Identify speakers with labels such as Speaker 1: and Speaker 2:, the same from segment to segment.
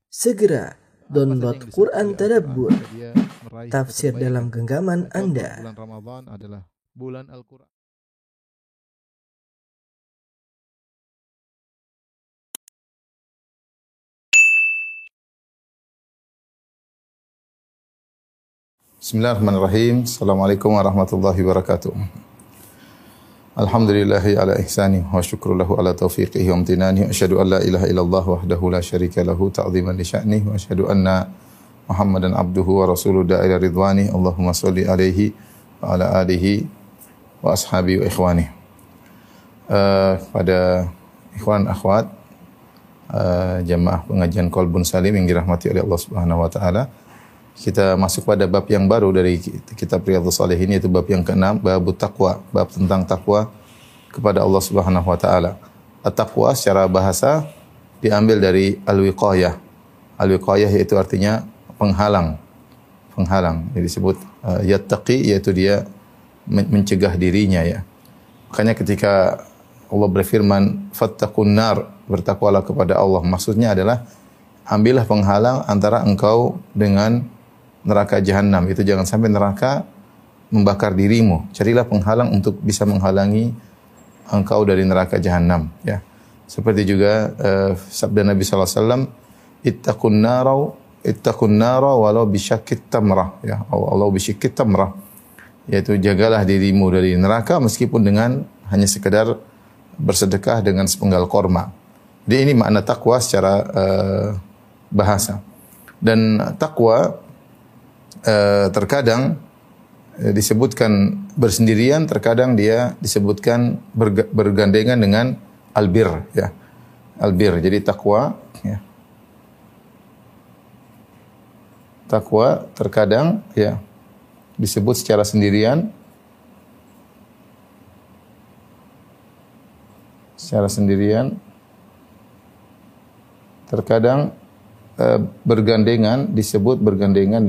Speaker 1: Segera download Quran Tadabbur, tafsir dalam genggaman Anda.
Speaker 2: Bulan Ramadan adalah bulan Al-Quran. Bismillahirrahmanirrahim. Assalamualaikum warahmatullahi wabarakatuh. Alhamdulillahi ala ihsani wa syukru lahu ala taufiqihi wa amtinani. Asyhadu an la ilaha illallah wahdahu la syarika lahu ta'ziman li sya'nihi wa asyhadu anna Muhammadan abduhu wa rasuluhu da'ila ridwani. Allahumma shalli alaihi wa ala alihi wa ashabi wa ikhwani. Pada ikhwan akhwat jamaah pengajian Qalbun Salim yang dirahmati oleh Allah Subhanahu wa taala. Kita masuk pada bab yang baru dari kitab Riyadhus Shalihin, yaitu bab yang ke-6, bab taqwa, bab tentang takwa kepada Allah Subhanahu wa taala. At-taqwa secara bahasa diambil dari al-wiqayah. Al-wiqayah yaitu artinya penghalang. Penghalang. Jadi disebut yattaqi, yaitu dia mencegah dirinya ya. Makanya ketika Allah berfirman fattaqun nar, bertakwalah kepada Allah, maksudnya adalah ambillah penghalang antara engkau dengan neraka jahanam. Itu jangan sampai neraka membakar dirimu. Carilah penghalang untuk bisa menghalangi engkau dari neraka jahanam ya. Seperti juga sabda Nabi sallallahu alaihi wasallam, ittaqun nara walau bisyaqqit tamrah ya, walau bisyaqqit tamrah, yaitu jagalah dirimu dari neraka meskipun dengan hanya sekedar bersedekah dengan sepenggal korma. Jadi ini makna takwa secara bahasa. Dan takwa terkadang disebutkan bersendirian, terkadang dia disebutkan bergandengan dengan albir ya. Albir. Jadi takwa ya. Takwa terkadang ya disebut secara sendirian. Secara sendirian. Terkadang bergandengan, disebut bergandengan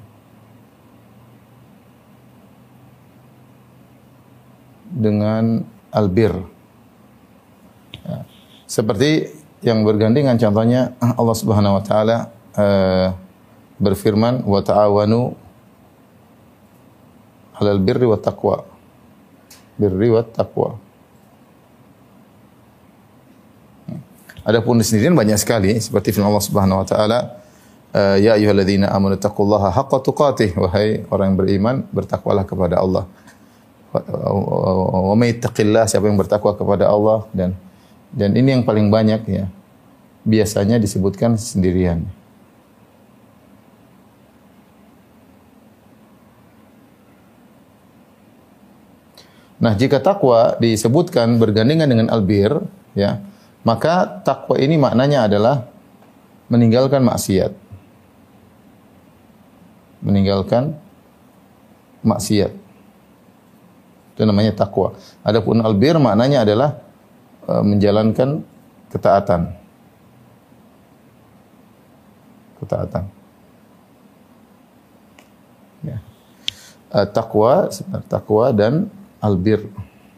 Speaker 2: dengan albir. Ya. Seperti yang bergandengan contohnya Allah Subhanahu wa taala berfirman wa ta'awanu 'alal birri wat taqwa. Birri wat taqwa. Adapun sendirian banyak sekali seperti firman Allah Subhanahu wa taala, ya ayyuhalladzina amanu taqullaha haqqa tuqatih, wahai orang yang beriman bertakwalah kepada Allah. Wa may yattaqillah, siapa yang bertakwa kepada Allah, dan ini yang paling banyak ya. Biasanya disebutkan sendirian. Nah, jika takwa disebutkan bergandengan dengan albir ya, maka takwa ini maknanya adalah meninggalkan maksiat. Meninggalkan maksiat. Itu namanya takwa. Adapun albir maknanya adalah menjalankan ketaatan. Ketaatan. Ya. Takwa dan albir.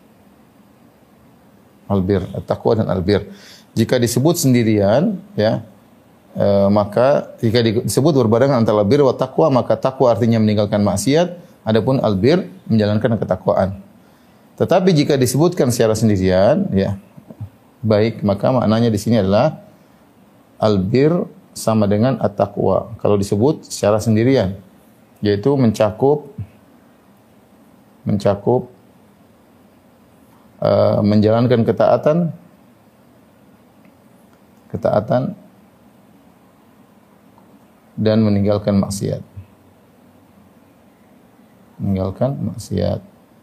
Speaker 2: Albir, takwa dan albir. Jika disebut sendirian, ya, maka jika disebut berbarengan antara albir wa takwa, maka takwa artinya meninggalkan maksiat, adapun albir menjalankan ketakwaan. Tetapi jika disebutkan secara sendirian, ya, baik, maka maknanya di sini adalah albir sama dengan at-taqwa. Kalau disebut secara sendirian, yaitu mencakup menjalankan ketaatan dan meninggalkan maksiat. Meninggalkan maksiat.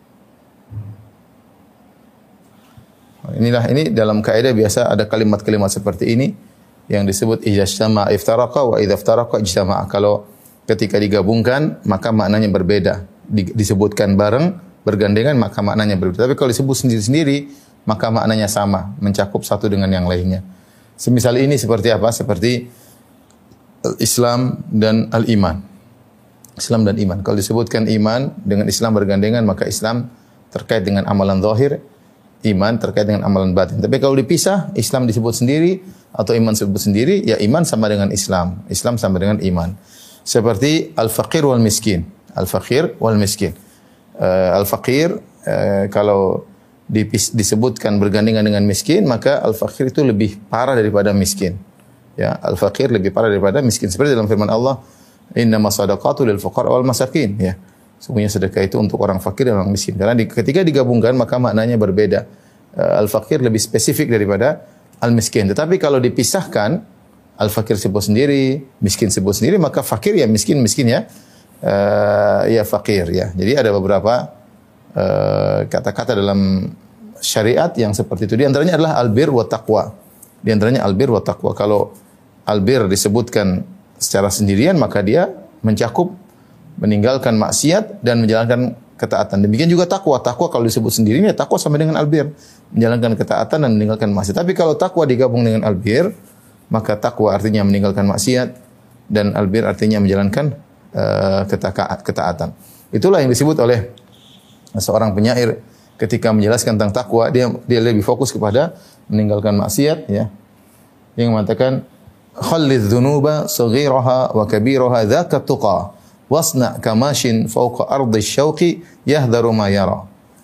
Speaker 2: Ini dalam kaidah biasa ada kalimat-kalimat seperti ini yang disebut ijtama iftaraqa wa idza iftaraqa ijtama. Kalau ketika digabungkan maka maknanya berbeda. Disebutkan bareng, bergandengan maka maknanya berbeda. Tapi kalau disebut sendiri-sendiri maka maknanya sama, mencakup satu dengan yang lainnya. Semisal ini seperti apa? Seperti Islam dan al-iman. Islam dan iman. Kalau disebutkan iman dengan Islam bergandengan maka Islam terkait dengan amalan zahir, iman terkait dengan amalan batin. Tapi kalau dipisah, Islam disebut sendiri, atau iman sebut sendiri, ya iman sama dengan Islam. Islam sama dengan iman. Seperti al-faqir wal miskin. Al-faqir wal miskin. Al-faqir kalau disebutkan bergandengan dengan miskin, maka al-faqir itu lebih parah daripada miskin. Ya, al-faqir lebih parah daripada miskin. Seperti dalam firman Allah, "Innamas shadaqatu lil fuqara wal masakin." Ya. Sungguhnya sedekah itu untuk orang fakir dan orang miskin. Karena ketika digabungkan maka maknanya berbeda. Al-faqir lebih spesifik daripada al-miskin. Tetapi kalau dipisahkan, al-faqir sebut sendiri, miskin sebut sendiri, maka fakir ya miskin, miskin ya. Ya fakir ya. Jadi ada beberapa kata-kata dalam syariat yang seperti itu. Di antaranya adalah albir wa taqwa. Di antaranya albir wa taqwa. Kalau albir disebutkan secara sendirian, maka dia mencakup meninggalkan maksiat dan menjalankan ketaatan. Demikian juga takwa. Takwa kalau disebut sendiri, ya takwa sama dengan albir, menjalankan ketaatan dan meninggalkan maksiat. Tapi kalau takwa digabung dengan albir, maka takwa artinya meninggalkan maksiat dan albir artinya menjalankan ketaatan. Itulah yang disebut oleh seorang penyair ketika menjelaskan tentang takwa, dia lebih fokus kepada meninggalkan maksiat, ya. Yang mengatakan khallidz dzunuba saghiraha wa kabiraha dzaka tuqa wasna kamashin fawqa ardi syauqi yahdharu ma yara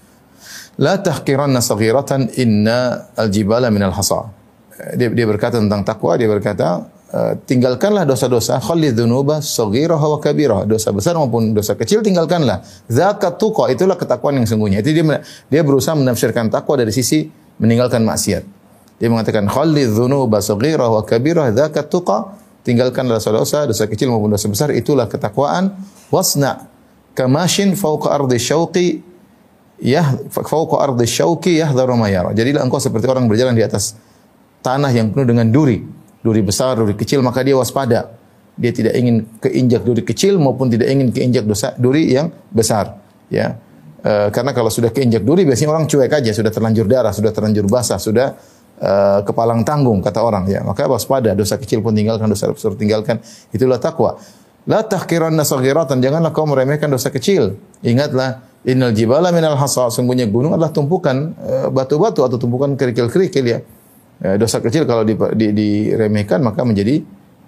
Speaker 2: la tahqiranna saghiratan inna aljibala minal hasa. Dia berkata tentang takwa, dia berkata tinggalkanlah dosa-dosa, khallidz dzunuba saghiraha wa kabiraha, dosa besar maupun dosa kecil tinggalkanlah. Zakat tuqa, itulah ketakwaan yang sungguhnya. Itu dia berusaha menafsirkan takwa dari sisi meninggalkan maksiat. Dia mengatakan khallidz dzunuba saghiraha wa kabiraha zakat tuqa, tinggalkanlah dosa-dosa, dosa kecil maupun dosa besar, itulah ketakwaan. Wasna kamashin fawqa ardi syauqi fawqa ardi syauqi yahdharu ma yara. Jadilah engkau seperti orang berjalan di atas tanah yang penuh dengan duri. Duri besar, duri kecil, maka dia waspada. Dia tidak ingin keinjak duri kecil maupun tidak ingin keinjak duri yang besar. Ya, karena kalau sudah keinjak duri, biasanya orang cuek aja, sudah terlanjur darah, sudah terlanjur basah, sudah kepalang tanggung kata orang. Ya, maka waspada. Dosa kecil pun tinggalkan, dosa besar tinggalkan. Itulah takwa. La tahqiranna saghiratan, janganlah kau meremehkan dosa kecil. Ingatlah, innal jibala minal hasa, sungguhnya gunung adalah tumpukan batu-batu atau tumpukan kerikil-kerikil, ya. Dosa kecil kalau diremehkan maka menjadi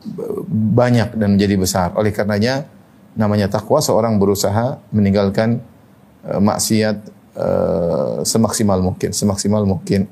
Speaker 2: banyak dan menjadi besar. Oleh karenanya namanya takwa, seorang berusaha meninggalkan maksiat semaksimal mungkin.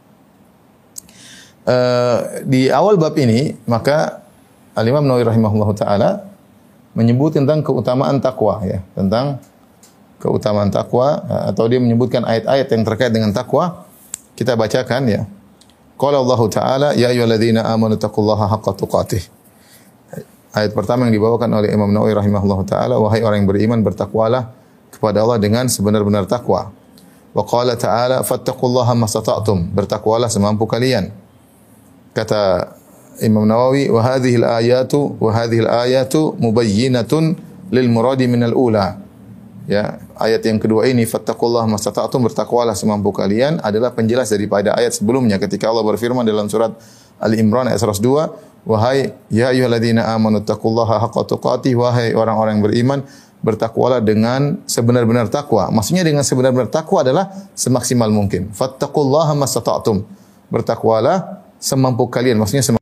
Speaker 2: Di awal bab ini maka Al-Imam Nawawi rahimahullahu taala menyebut tentang keutamaan takwa, ya, tentang keutamaan takwa, atau dia menyebutkan ayat-ayat yang terkait dengan takwa. Kita bacakan, ya. Qala Allah Ta'ala, ya ayyuhalladzina amanu taqullaha haqqa tuqatih. Ayat pertama yang dibawakan oleh Imam Nawawi rahimahullahu taala, wahai orang yang beriman, bertakwalah kepada Allah dengan sebenar-benar takwa. Wa qala ta'ala, fattaqullaha mastata'tum, bertakwalah semampu kalian. Kata Imam Nawawi, wa hadhil ayatu mubayyinatun lil muradi minal ula. Ya, ayat yang kedua ini, fattaqullaha mastata'tum, bertakwalah semampu kalian, adalah penjelas daripada ayat sebelumnya ketika Allah berfirman dalam surat Al-Imran ayat 102, wahai ya ayyuhalladzina amanu taqullaha haqqa tuqatih, wahai orang-orang yang beriman, bertakwalah dengan sebenar-benar takwa. Maksudnya dengan sebenar-benar takwa adalah semaksimal mungkin. Fattaqullaha mastata'tum, bertakwalah semampu kalian, maksudnya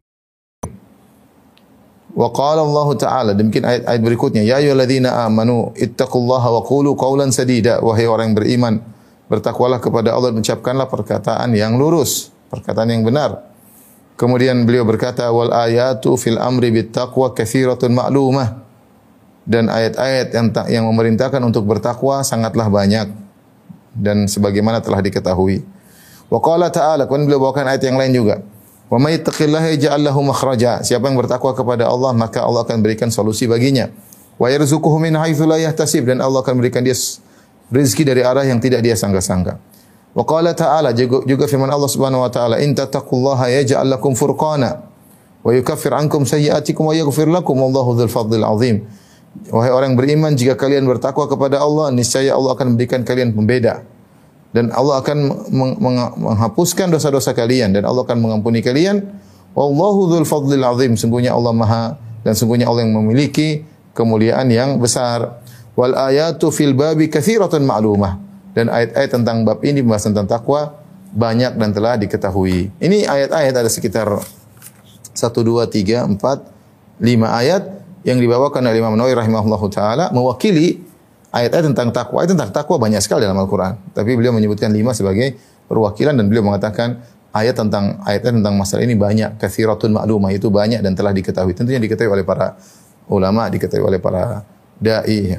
Speaker 2: wa qala Allah Ta'ala, demikian ayat berikutnya, ya ayyuhalladzina amanu ittaqullaha wa qulu qawlan sadida, wahai orang yang beriman, bertakwalah kepada Allah dan ucapkanlah perkataan yang lurus, perkataan yang benar. Kemudian beliau berkata, wal ayatu fil amri bit taqwa katsiratun ma'lumah, dan ayat-ayat yang memerintahkan untuk bertakwa sangatlah banyak dan sebagaimana telah diketahui. Wa qala ta'ala, kemudian beliau bawakan ayat yang lain juga, wa may yattaqillaha yaj'al lahu makhraja, siapa yang bertakwa kepada Allah maka Allah akan berikan solusi baginya. Wa yarzuquhu min haitsu la yahtasib, dan Allah akan berikan dia rezeki dari arah yang tidak dia sangka-sangka. Wa qala ta'ala, juga firman Allah Subhanahu wa taala, in tattaqullaha yaj'al lakum furqana wa yukaffir ankum sayyi'atikum wa yaghfir lakum wallahu dzul fadlil azim. Wahai orang beriman, jika kalian bertakwa kepada Allah, niscaya Allah akan memberikan kalian pembeda, dan Allah akan menghapuskan dosa-dosa kalian, dan Allah akan mengampuni kalian. Wallahu dzul fadlil azim, sungguhnya Allah Maha, dan sungguhnya Allah yang memiliki kemuliaan yang besar. Wal ayatu fil babi katsiratun ma'lumah, dan ayat-ayat tentang bab ini, membahas tentang takwa, banyak dan telah diketahui. Ini ayat-ayat ada sekitar 1, 2, 3, 4, 5 ayat yang dibawakan oleh Imam Nawawi rahimahullahu taala mewakili ayat-ayat tentang takwa. Ayat tentang takwa banyak sekali dalam Al-Qur'an, tapi beliau menyebutkan 5 sebagai perwakilan dan beliau mengatakan ayat tentang masalah ini banyak, katsiratun ma'lumah, itu banyak dan telah diketahui. Tentunya diketahui oleh para ulama, diketahui oleh para dai.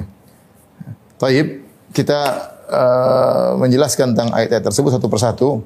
Speaker 2: Taib, kita menjelaskan tentang ayat-ayat tersebut satu persatu.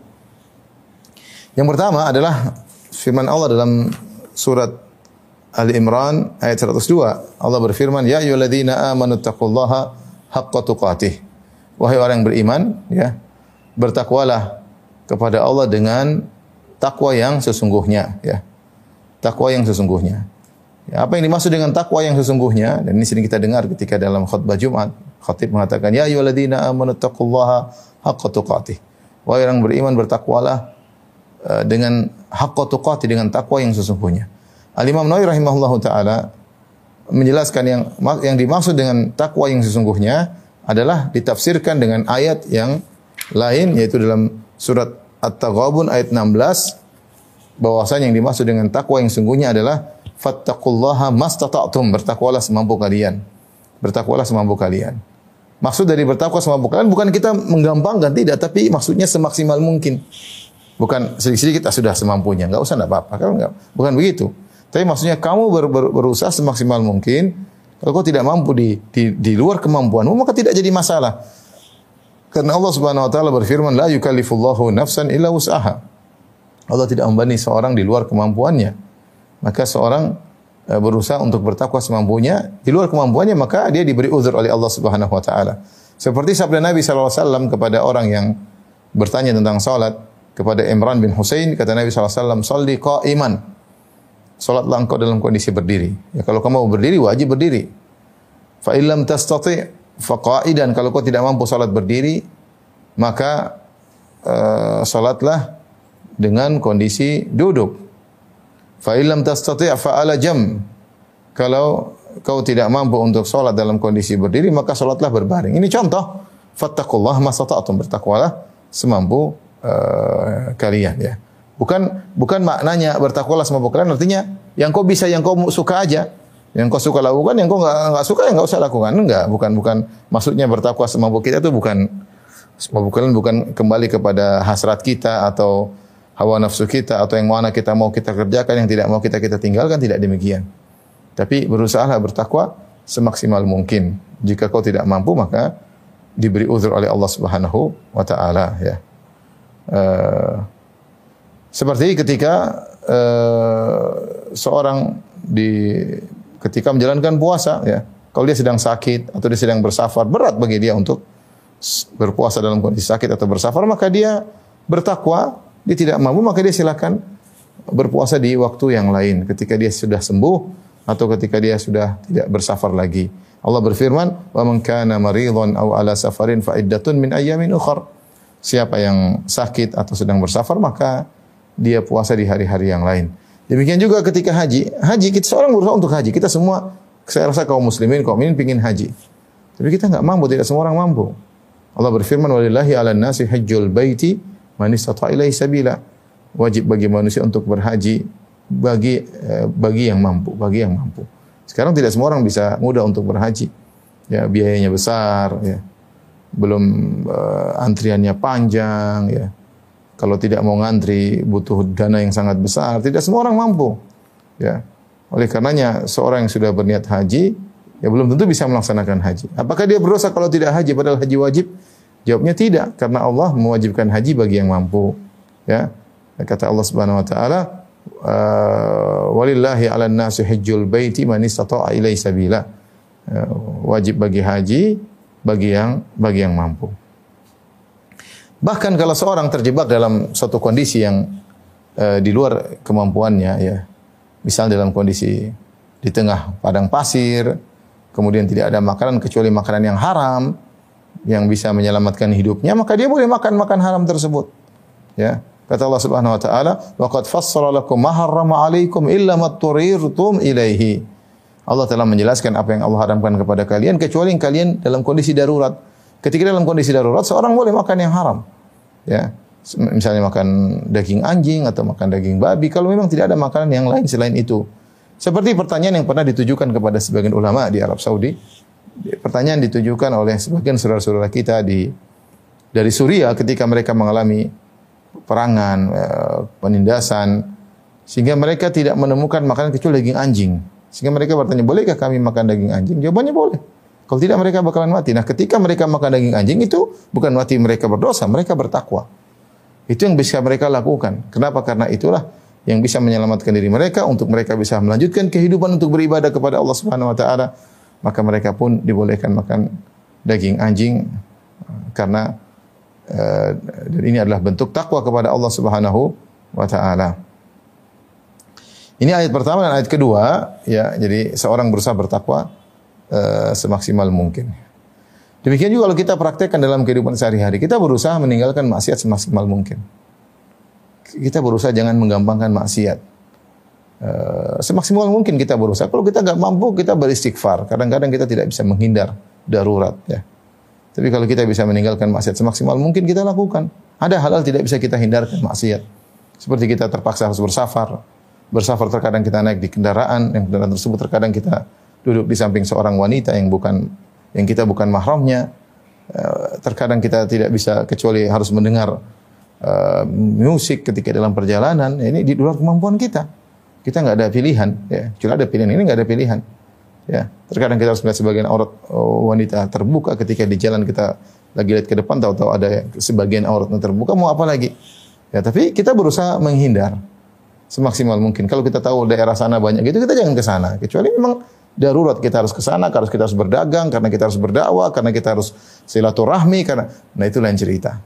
Speaker 2: Yang pertama adalah firman Allah dalam surat Ali Imran ayat 102. Allah berfirman, "Ya ayyuhalladzina amanu taqullaha haqqa tuqatih." Wahai orang yang beriman, ya, bertakwalah kepada Allah dengan takwa yang sesungguhnya, ya. Takwa yang sesungguhnya. Ya, apa yang dimaksud dengan takwa yang sesungguhnya? Dan ini sering kita dengar ketika dalam khutbah Jumat, khatib mengatakan, "Ya ayyuhalladzina amanu taqullaha haqqa tuqatih." Wahai orang beriman, bertakwalah dengan haqqa tuqatih, dengan takwa yang sesungguhnya. Al-Imam Nawawi rahimahullahu taala menjelaskan yang dimaksud dengan takwa yang sesungguhnya adalah ditafsirkan dengan ayat yang lain, yaitu dalam surat At-Taghabun ayat 16, bahwasanya yang dimaksud dengan takwa yang sesungguhnya adalah fattaqullaha mastata'tum, bertakwalah semampu kalian. Bertakwalah semampu kalian. Maksud dari bertakwa semampu kalian bukan kita menggampangkan, tidak, tapi maksudnya semaksimal mungkin. Bukan sedikit-sedikit sudah semampunya, enggak usah, enggak apa-apa. Kalau enggak, bukan begitu. Tapi maksudnya kamu berusaha semaksimal mungkin. Kalau kau tidak mampu di luar kemampuanmu, maka tidak jadi masalah. Karena Allah Subhanahu wa taala berfirman, "La yukallifullahu nafsan illa wus'aha." Allah tidak membebani seorang di luar kemampuannya. Maka seorang berusaha untuk bertakwa semampunya, di luar kemampuannya maka dia diberi uzur oleh Allah Subhanahu wa taala. Seperti sabda Nabi sallallahu alaihi wasallam kepada orang yang bertanya tentang salat, kepada Imran bin Husain, kata Nabi sallallahu alaihi wasallam, "Shalli qa'iman." Salatlah engkau dalam kondisi berdiri. Ya, kalau kamu berdiri wajib berdiri. Fa illam tastati' fa qa'idan, kalau kau tidak mampu salat berdiri, maka salatlah dengan kondisi duduk. Fa illam tastati' fa ala jam, kalau kau tidak mampu untuk salat dalam kondisi berdiri, maka salatlah berbaring. Ini contoh, fattaqullaha mastata'tum, bertakwalah semampu kalian, ya. Bukan maknanya bertakwalah semampu kalian artinya yang kau bisa, yang kau suka aja. Yang kau suka lakukan, yang kau enggak suka, yang enggak usah lakukan. Enggak, bukan maksudnya bertakwa semampu kita itu bukan semampu kalian, bukan kembali kepada hasrat kita atau hawa nafsu kita atau yang mana kita mau kita kerjakan, yang tidak mau kita tinggalkan, tidak demikian. Tapi berusahalah bertakwa semaksimal mungkin. Jika kau tidak mampu maka diberi uzur oleh Allah Subhanahu wa taala, ya. Seperti ketika seorang ketika menjalankan puasa, ya, kalau dia sedang sakit atau dia sedang bersafar, berat bagi dia untuk berpuasa dalam kondisi sakit atau bersafar, maka dia bertakwa. Dia tidak mampu, maka dia silakan berpuasa di waktu yang lain, ketika dia sudah sembuh atau ketika dia sudah tidak bersafar lagi. Allah berfirman, "Wa man kana maridhan aw ala safarin fa iddatun min ayyamin ukhra." Siapa yang sakit atau sedang bersafar, maka dia puasa di hari-hari yang lain. Demikian juga ketika haji. Haji, kita seorang berusaha untuk haji. Kita semua, saya rasa kaum muslimin ingin haji. Tapi kita enggak mampu, tidak semua orang mampu. Allah berfirman, "Walillahi 'alan nasi hajjul baiti man istata'a ilaihi sabila." Wajib bagi manusia untuk berhaji bagi yang mampu, Sekarang tidak semua orang bisa mudah untuk berhaji. Ya, biayanya besar, ya. Belum antriannya panjang, ya. Kalau tidak mau ngantri butuh dana yang sangat besar. Tidak semua orang mampu, ya. Oleh karenanya seorang yang sudah berniat haji, ya belum tentu bisa melaksanakan haji. Apakah dia berdosa kalau tidak haji padahal haji wajib? Jawabnya tidak, karena Allah mewajibkan haji bagi yang mampu, ya. Kata Allah Subhanahu wa taala, "Walillahi 'alan nasi hajjul baiti man istata'a ilaihi sabila." Wajib bagi haji bagi yang mampu. Bahkan kalau seorang terjebak dalam suatu kondisi yang di luar kemampuannya, ya. Misal dalam kondisi di tengah padang pasir, kemudian tidak ada makanan kecuali makanan yang haram yang bisa menyelamatkan hidupnya, maka dia boleh makan haram tersebut. Ya. Kata Allah Subhanahu wa taala, "Wa qad fassala lakum ma harrama 'alaikum illa ma turirtum ilaihi." Allah telah menjelaskan apa yang Allah haramkan kepada kalian kecuali kalian dalam kondisi darurat. Ketika dalam kondisi darurat, seorang boleh makan yang haram. Ya. misalnya makan daging anjing atau makan daging babi, kalau memang tidak ada makanan yang lain selain itu. Seperti pertanyaan yang pernah ditujukan kepada sebagian ulama di Arab Saudi. Pertanyaan ditujukan oleh sebagian saudara-saudara kita dari Suriah ketika mereka mengalami perangan, penindasan, sehingga mereka tidak menemukan makanan kecuali daging anjing. Sehingga mereka bertanya, bolehkah kami makan daging anjing? Jawabannya boleh. Kalau tidak mereka bakalan mati. Nah, ketika mereka makan daging anjing itu bukan mati mereka berdosa, mereka bertakwa. Itu yang bisa mereka lakukan. Kenapa? Karena itulah yang bisa menyelamatkan diri mereka untuk mereka bisa melanjutkan kehidupan untuk beribadah kepada Allah Subhanahu wa taala. Maka mereka pun dibolehkan makan daging anjing karena dan ini adalah bentuk takwa kepada Allah Subhanahu wa taala. Ini ayat pertama dan ayat kedua, ya. Jadi seorang berusaha bertakwa semaksimal mungkin. Demikian juga kalau kita praktekkan dalam kehidupan sehari-hari, kita berusaha meninggalkan maksiat semaksimal mungkin. Kita berusaha jangan menggampangkan maksiat. Semaksimal mungkin kita berusaha. Kalau kita nggak mampu, kita beristighfar. Kadang-kadang kita tidak bisa menghindar darurat, ya. Tapi kalau kita bisa meninggalkan maksiat semaksimal mungkin kita lakukan. Ada hal-hal tidak bisa kita hindarkan maksiat. Seperti kita terpaksa harus bersafar. Bersafar terkadang kita naik di kendaraan, yang kendaraan tersebut terkadang kita duduk di samping seorang wanita yang kita bukan mahramnya. Terkadang kita tidak bisa kecuali harus mendengar musik ketika dalam perjalanan. Ini di luar kemampuan kita. Kita nggak ada pilihan. Ya. Cuma ada pilihan, ini nggak ada pilihan. Ya. Terkadang kita harus melihat sebagian aurat wanita terbuka ketika di jalan kita lagi lihat ke depan, tahu-tahu ada sebagian auratnya terbuka. Mau apa lagi? Ya, tapi kita berusaha menghindar semaksimal mungkin. Kalau kita tahu daerah sana banyak gitu, kita jangan ke sana. Kecuali memang darurat kita harus ke sana, karena kita harus berdagang, karena kita harus berdakwah, karena kita harus silaturahmi, nah itu lain cerita.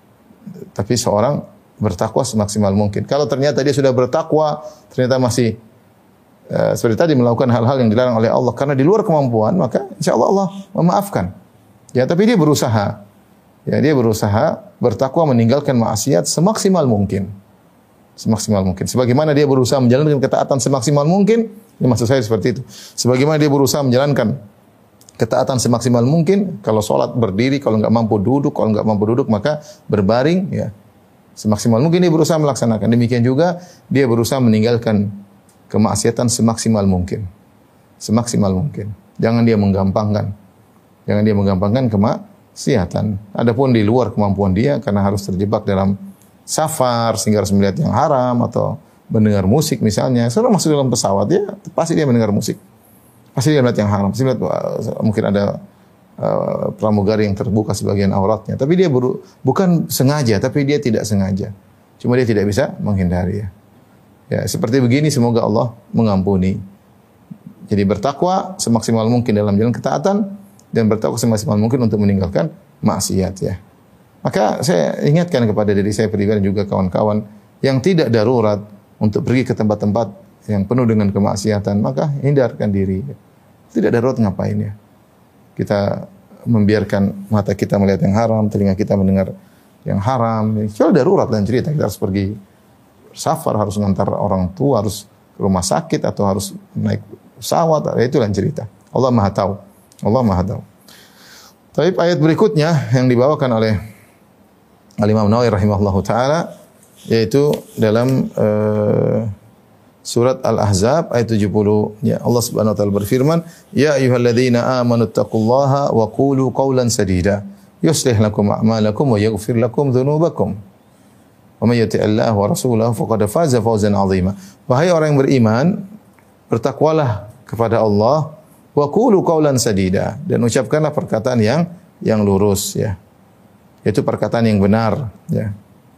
Speaker 2: Tapi seorang bertakwa semaksimal mungkin. Kalau ternyata dia sudah bertakwa, ternyata masih seperti tadi melakukan hal-hal yang dilarang oleh Allah karena di luar kemampuan, maka insya Allah memaafkan. Ya, tapi dia berusaha. Ya, dia berusaha bertakwa meninggalkan maksiat semaksimal mungkin. Semaksimal mungkin. Sebagaimana dia berusaha menjalankan ketaatan semaksimal mungkin, ini maksud saya seperti itu. Sebagaimana dia berusaha menjalankan ketaatan semaksimal mungkin, kalau sholat berdiri, kalau nggak mampu duduk, kalau nggak mampu duduk maka berbaring, ya. Semaksimal mungkin dia berusaha melaksanakan. Demikian juga dia berusaha meninggalkan kemaksiatan semaksimal mungkin. Semaksimal mungkin. Jangan dia menggampangkan. Jangan dia menggampangkan kemaksiatan. Adapun di luar kemampuan dia karena harus terjebak dalam safar sehingga harus melihat yang haram atau mendengar musik misalnya. Seorang masuk dalam pesawat, ya pasti dia mendengar musik. Pasti dia melihat yang haram. Pasti melihat mungkin ada pramugari yang terbuka sebagian auratnya. Tapi dia bukan sengaja, tapi dia tidak sengaja. Cuma dia tidak bisa menghindari, ya. Ya, seperti begini semoga Allah mengampuni. Jadi bertakwa semaksimal mungkin dalam jalan ketaatan dan bertakwa semaksimal mungkin untuk meninggalkan maksiat, ya. Maka saya ingatkan kepada diri saya pribadi juga kawan-kawan yang tidak darurat untuk pergi ke tempat-tempat yang penuh dengan kemaksiatan, maka hindarkan diri. Tidak darurat ngapain, ya. Kita membiarkan mata kita melihat yang haram, telinga kita mendengar yang haram. Kalau darurat dan cerita kita harus pergi safar, harus mengantar orang tua, harus ke rumah sakit atau harus naik pesawat, itu lain cerita. Allah Maha tahu. Allah Maha tahu. Tapi ayat berikutnya yang dibawakan oleh Al-Imam Nawawi rahimahullahu taala yaitu dalam surat Al-Ahzab ayat 70. Ya, Allah Subhanahu wa taala berfirman, "Ya ayyuhalladzina amanu taqullaha wa qulu qawlan sadida, yuslih lakum a'malakum wa yaghfir lakum dzunubakum. Wa may yuti'illah wa rasulahu faqad faza fawzan 'azima." Wahai orang yang beriman, bertakwalah kepada Allah, wa qulu qawlan sadida, dan ucapkanlah perkataan yang lurus, ya. Itu perkataan yang benar, ya.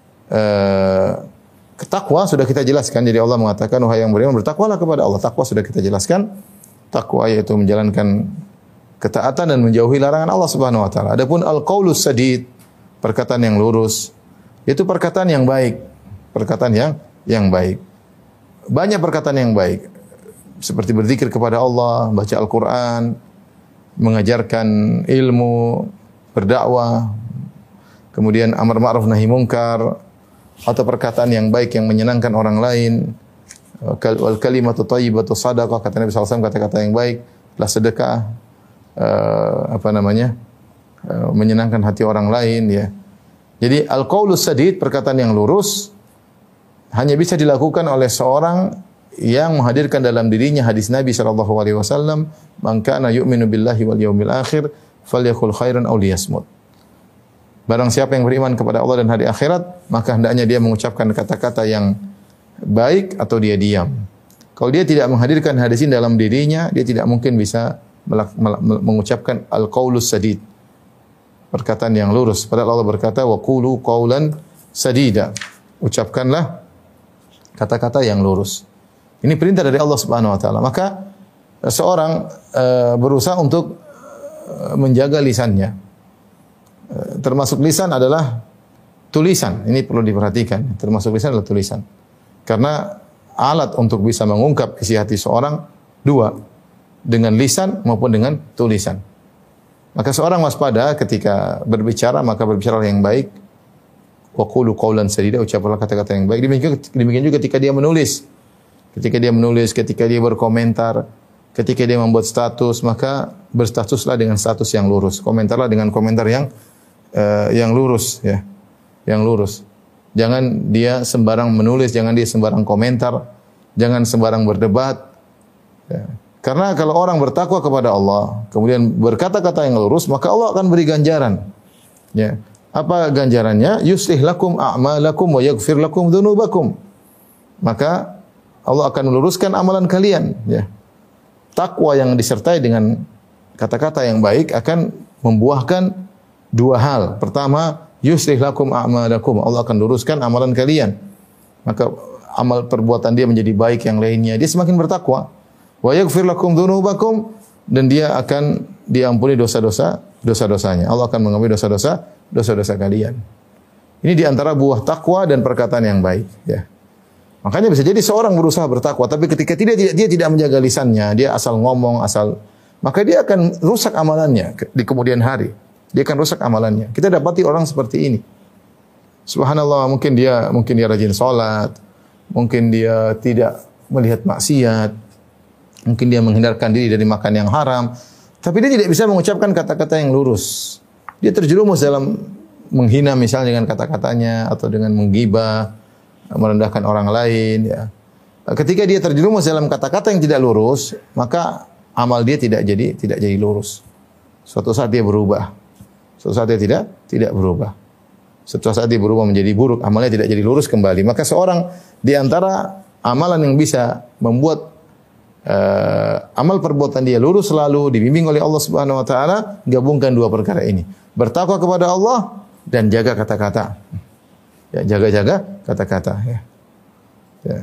Speaker 2: Takwa sudah kita jelaskan. Jadi Allah mengatakan, wahai yang beriman, bertakwalah kepada Allah. Takwa sudah kita jelaskan. Takwa yaitu menjalankan ketaatan dan menjauhi larangan Allah Subhanahu wa taala. Adapun al-qaulus sadid, perkataan yang lurus, itu perkataan yang baik. Perkataan yang baik. Banyak perkataan yang baik. Seperti berzikir kepada Allah, baca Al-Qur'an, mengajarkan ilmu, berdakwah, kemudian amar ma'ruf nahi munkar, atau perkataan yang baik yang menyenangkan orang lain. Wal kalimatu thayyibatu shadaqah, kata Nabi SAW, kata-kata yang baik adalah sedekah, menyenangkan hati orang lain, ya. Jadi al-qaulus sadid, perkataan yang lurus, hanya bisa dilakukan oleh seorang yang menghadirkan dalam dirinya hadis Nabi sallallahu alaihi wasallam, "Man kana yu'minu billahi wal yawmil akhir falyaqul khairan aw liyasmut." Barang siapa yang beriman kepada Allah dan hari akhirat, maka hendaknya dia mengucapkan kata-kata yang baik atau dia diam. Kalau dia tidak menghadirkan hadis ini dalam dirinya, dia tidak mungkin bisa mengucapkan al-qaulus sadid, perkataan yang lurus. Padahal Allah berkata, "Wa qulu qaulan sadida." Ucapkanlah kata-kata yang lurus. Ini perintah dari Allah Subhanahu wa taala. Maka seorang berusaha untuk menjaga lisannya. Termasuk lisan adalah tulisan. Ini perlu diperhatikan. Termasuk lisan adalah tulisan. Karena alat untuk bisa mengungkap isi hati seorang dua, dengan lisan maupun dengan tulisan. Maka seorang waspada ketika berbicara, maka berbicara yang baik. Wa qulu qaulan sadida, ucapkanlah kata-kata yang baik. Demikian juga ketika dia menulis. Ketika dia berkomentar, ketika dia membuat status, maka berstatuslah dengan status yang lurus. Komentarlah dengan komentar yang lurus, ya, yang lurus. Jangan dia sembarang menulis, jangan dia sembarang komentar, jangan sembarang berdebat. Ya. Karena kalau orang bertakwa kepada Allah, kemudian berkata-kata yang lurus, maka Allah akan beri ganjaran. Ya. Apa ganjarannya? Yuslih lakum a'malakum wa yaghfir lakum dzunubakum. Maka Allah akan meluruskan amalan kalian. Ya. Takwa yang disertai dengan kata-kata yang baik akan membuahkan dua hal. Pertama, yuslih lakum a'malakum. Allah akan luruskan amalan kalian. Maka amal perbuatan dia menjadi baik yang lainnya. Dia semakin bertakwa. Wa yaghfir lakum dzunubakum, dan dia akan diampuni dosa-dosanya. Allah akan mengampuni dosa-dosa kalian. Ini di antara buah takwa dan perkataan yang baik, ya. Makanya bisa jadi seorang berusaha bertakwa, tapi ketika dia tidak menjaga lisannya, dia asal ngomong, maka dia akan rusak amalannya di kemudian hari. Dia akan rusak amalannya. Kita dapati orang seperti ini. Subhanallah, mungkin dia rajin salat, mungkin dia tidak melihat maksiat, mungkin dia menghindarkan diri dari makan yang haram, tapi dia tidak bisa mengucapkan kata-kata yang lurus. Dia terjerumus dalam menghina misalnya dengan kata-katanya, atau dengan menggibah, merendahkan orang lain, ya. Ketika dia terjerumus dalam kata-kata yang tidak lurus, maka amal dia tidak jadi lurus. Suatu saat dia berubah. Suatu saat dia tidak berubah. Suatu saat dia berubah menjadi buruk, amalnya tidak jadi lurus kembali. Maka seorang di antara amalan yang bisa membuat amal perbuatan dia lurus selalu dibimbing oleh Allah Subhanahu wa taala, gabungkan dua perkara ini. Bertakwa kepada Allah dan jaga kata-kata. Ya, jaga kata-kata, ya. Ya.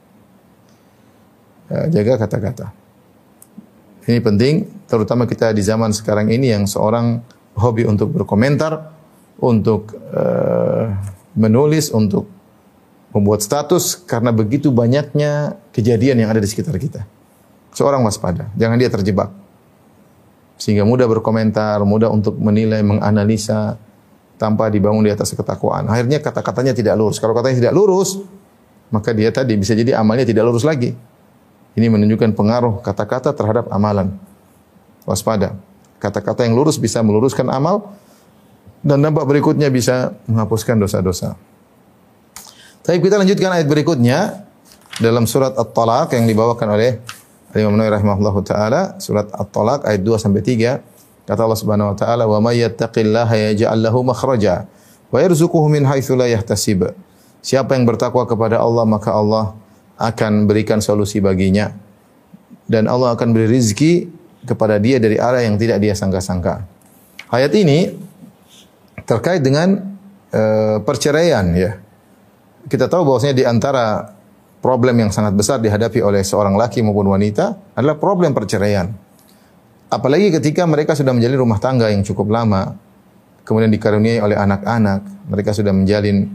Speaker 2: Ya, jaga kata-kata. Ini penting, terutama kita di zaman sekarang ini yang seorang hobi untuk berkomentar, untuk menulis, untuk membuat status, karena begitu banyaknya kejadian yang ada di sekitar kita. Seorang waspada, jangan dia terjebak. Sehingga mudah berkomentar, mudah untuk menilai, menganalisa, tanpa dibangun di atas ketakwaan. Akhirnya kata-katanya tidak lurus. Kalau katanya tidak lurus, maka dia tadi bisa jadi amalnya tidak lurus lagi. Ini menunjukkan pengaruh kata-kata terhadap amalan. Waspada. Kata-kata yang lurus bisa meluruskan amal, dan dampak berikutnya bisa menghapuskan dosa-dosa. Tapi kita lanjutkan ayat berikutnya dalam surat At-Talaq yang dibawakan oleh Imam Nawawi rahimahullahu taala, surat At-Talaq ayat 2 sampai 3. Kata Allah Subhanahu wa taala, "Wa may yattaqillaha yaj'al lahu makhraja wa yarzuquhu min haitsu la yahtasib." Siapa yang bertakwa kepada Allah, maka Allah akan berikan solusi baginya, dan Allah akan beri rezeki kepada dia dari arah yang tidak dia sangka-sangka. Ayat ini terkait dengan perceraian, ya. Kita tahu bahwasanya di antara problem yang sangat besar dihadapi oleh seorang laki maupun wanita adalah problem perceraian. Apalagi ketika mereka sudah menjalin rumah tangga yang cukup lama, kemudian dikaruniai oleh anak-anak, mereka sudah menjalin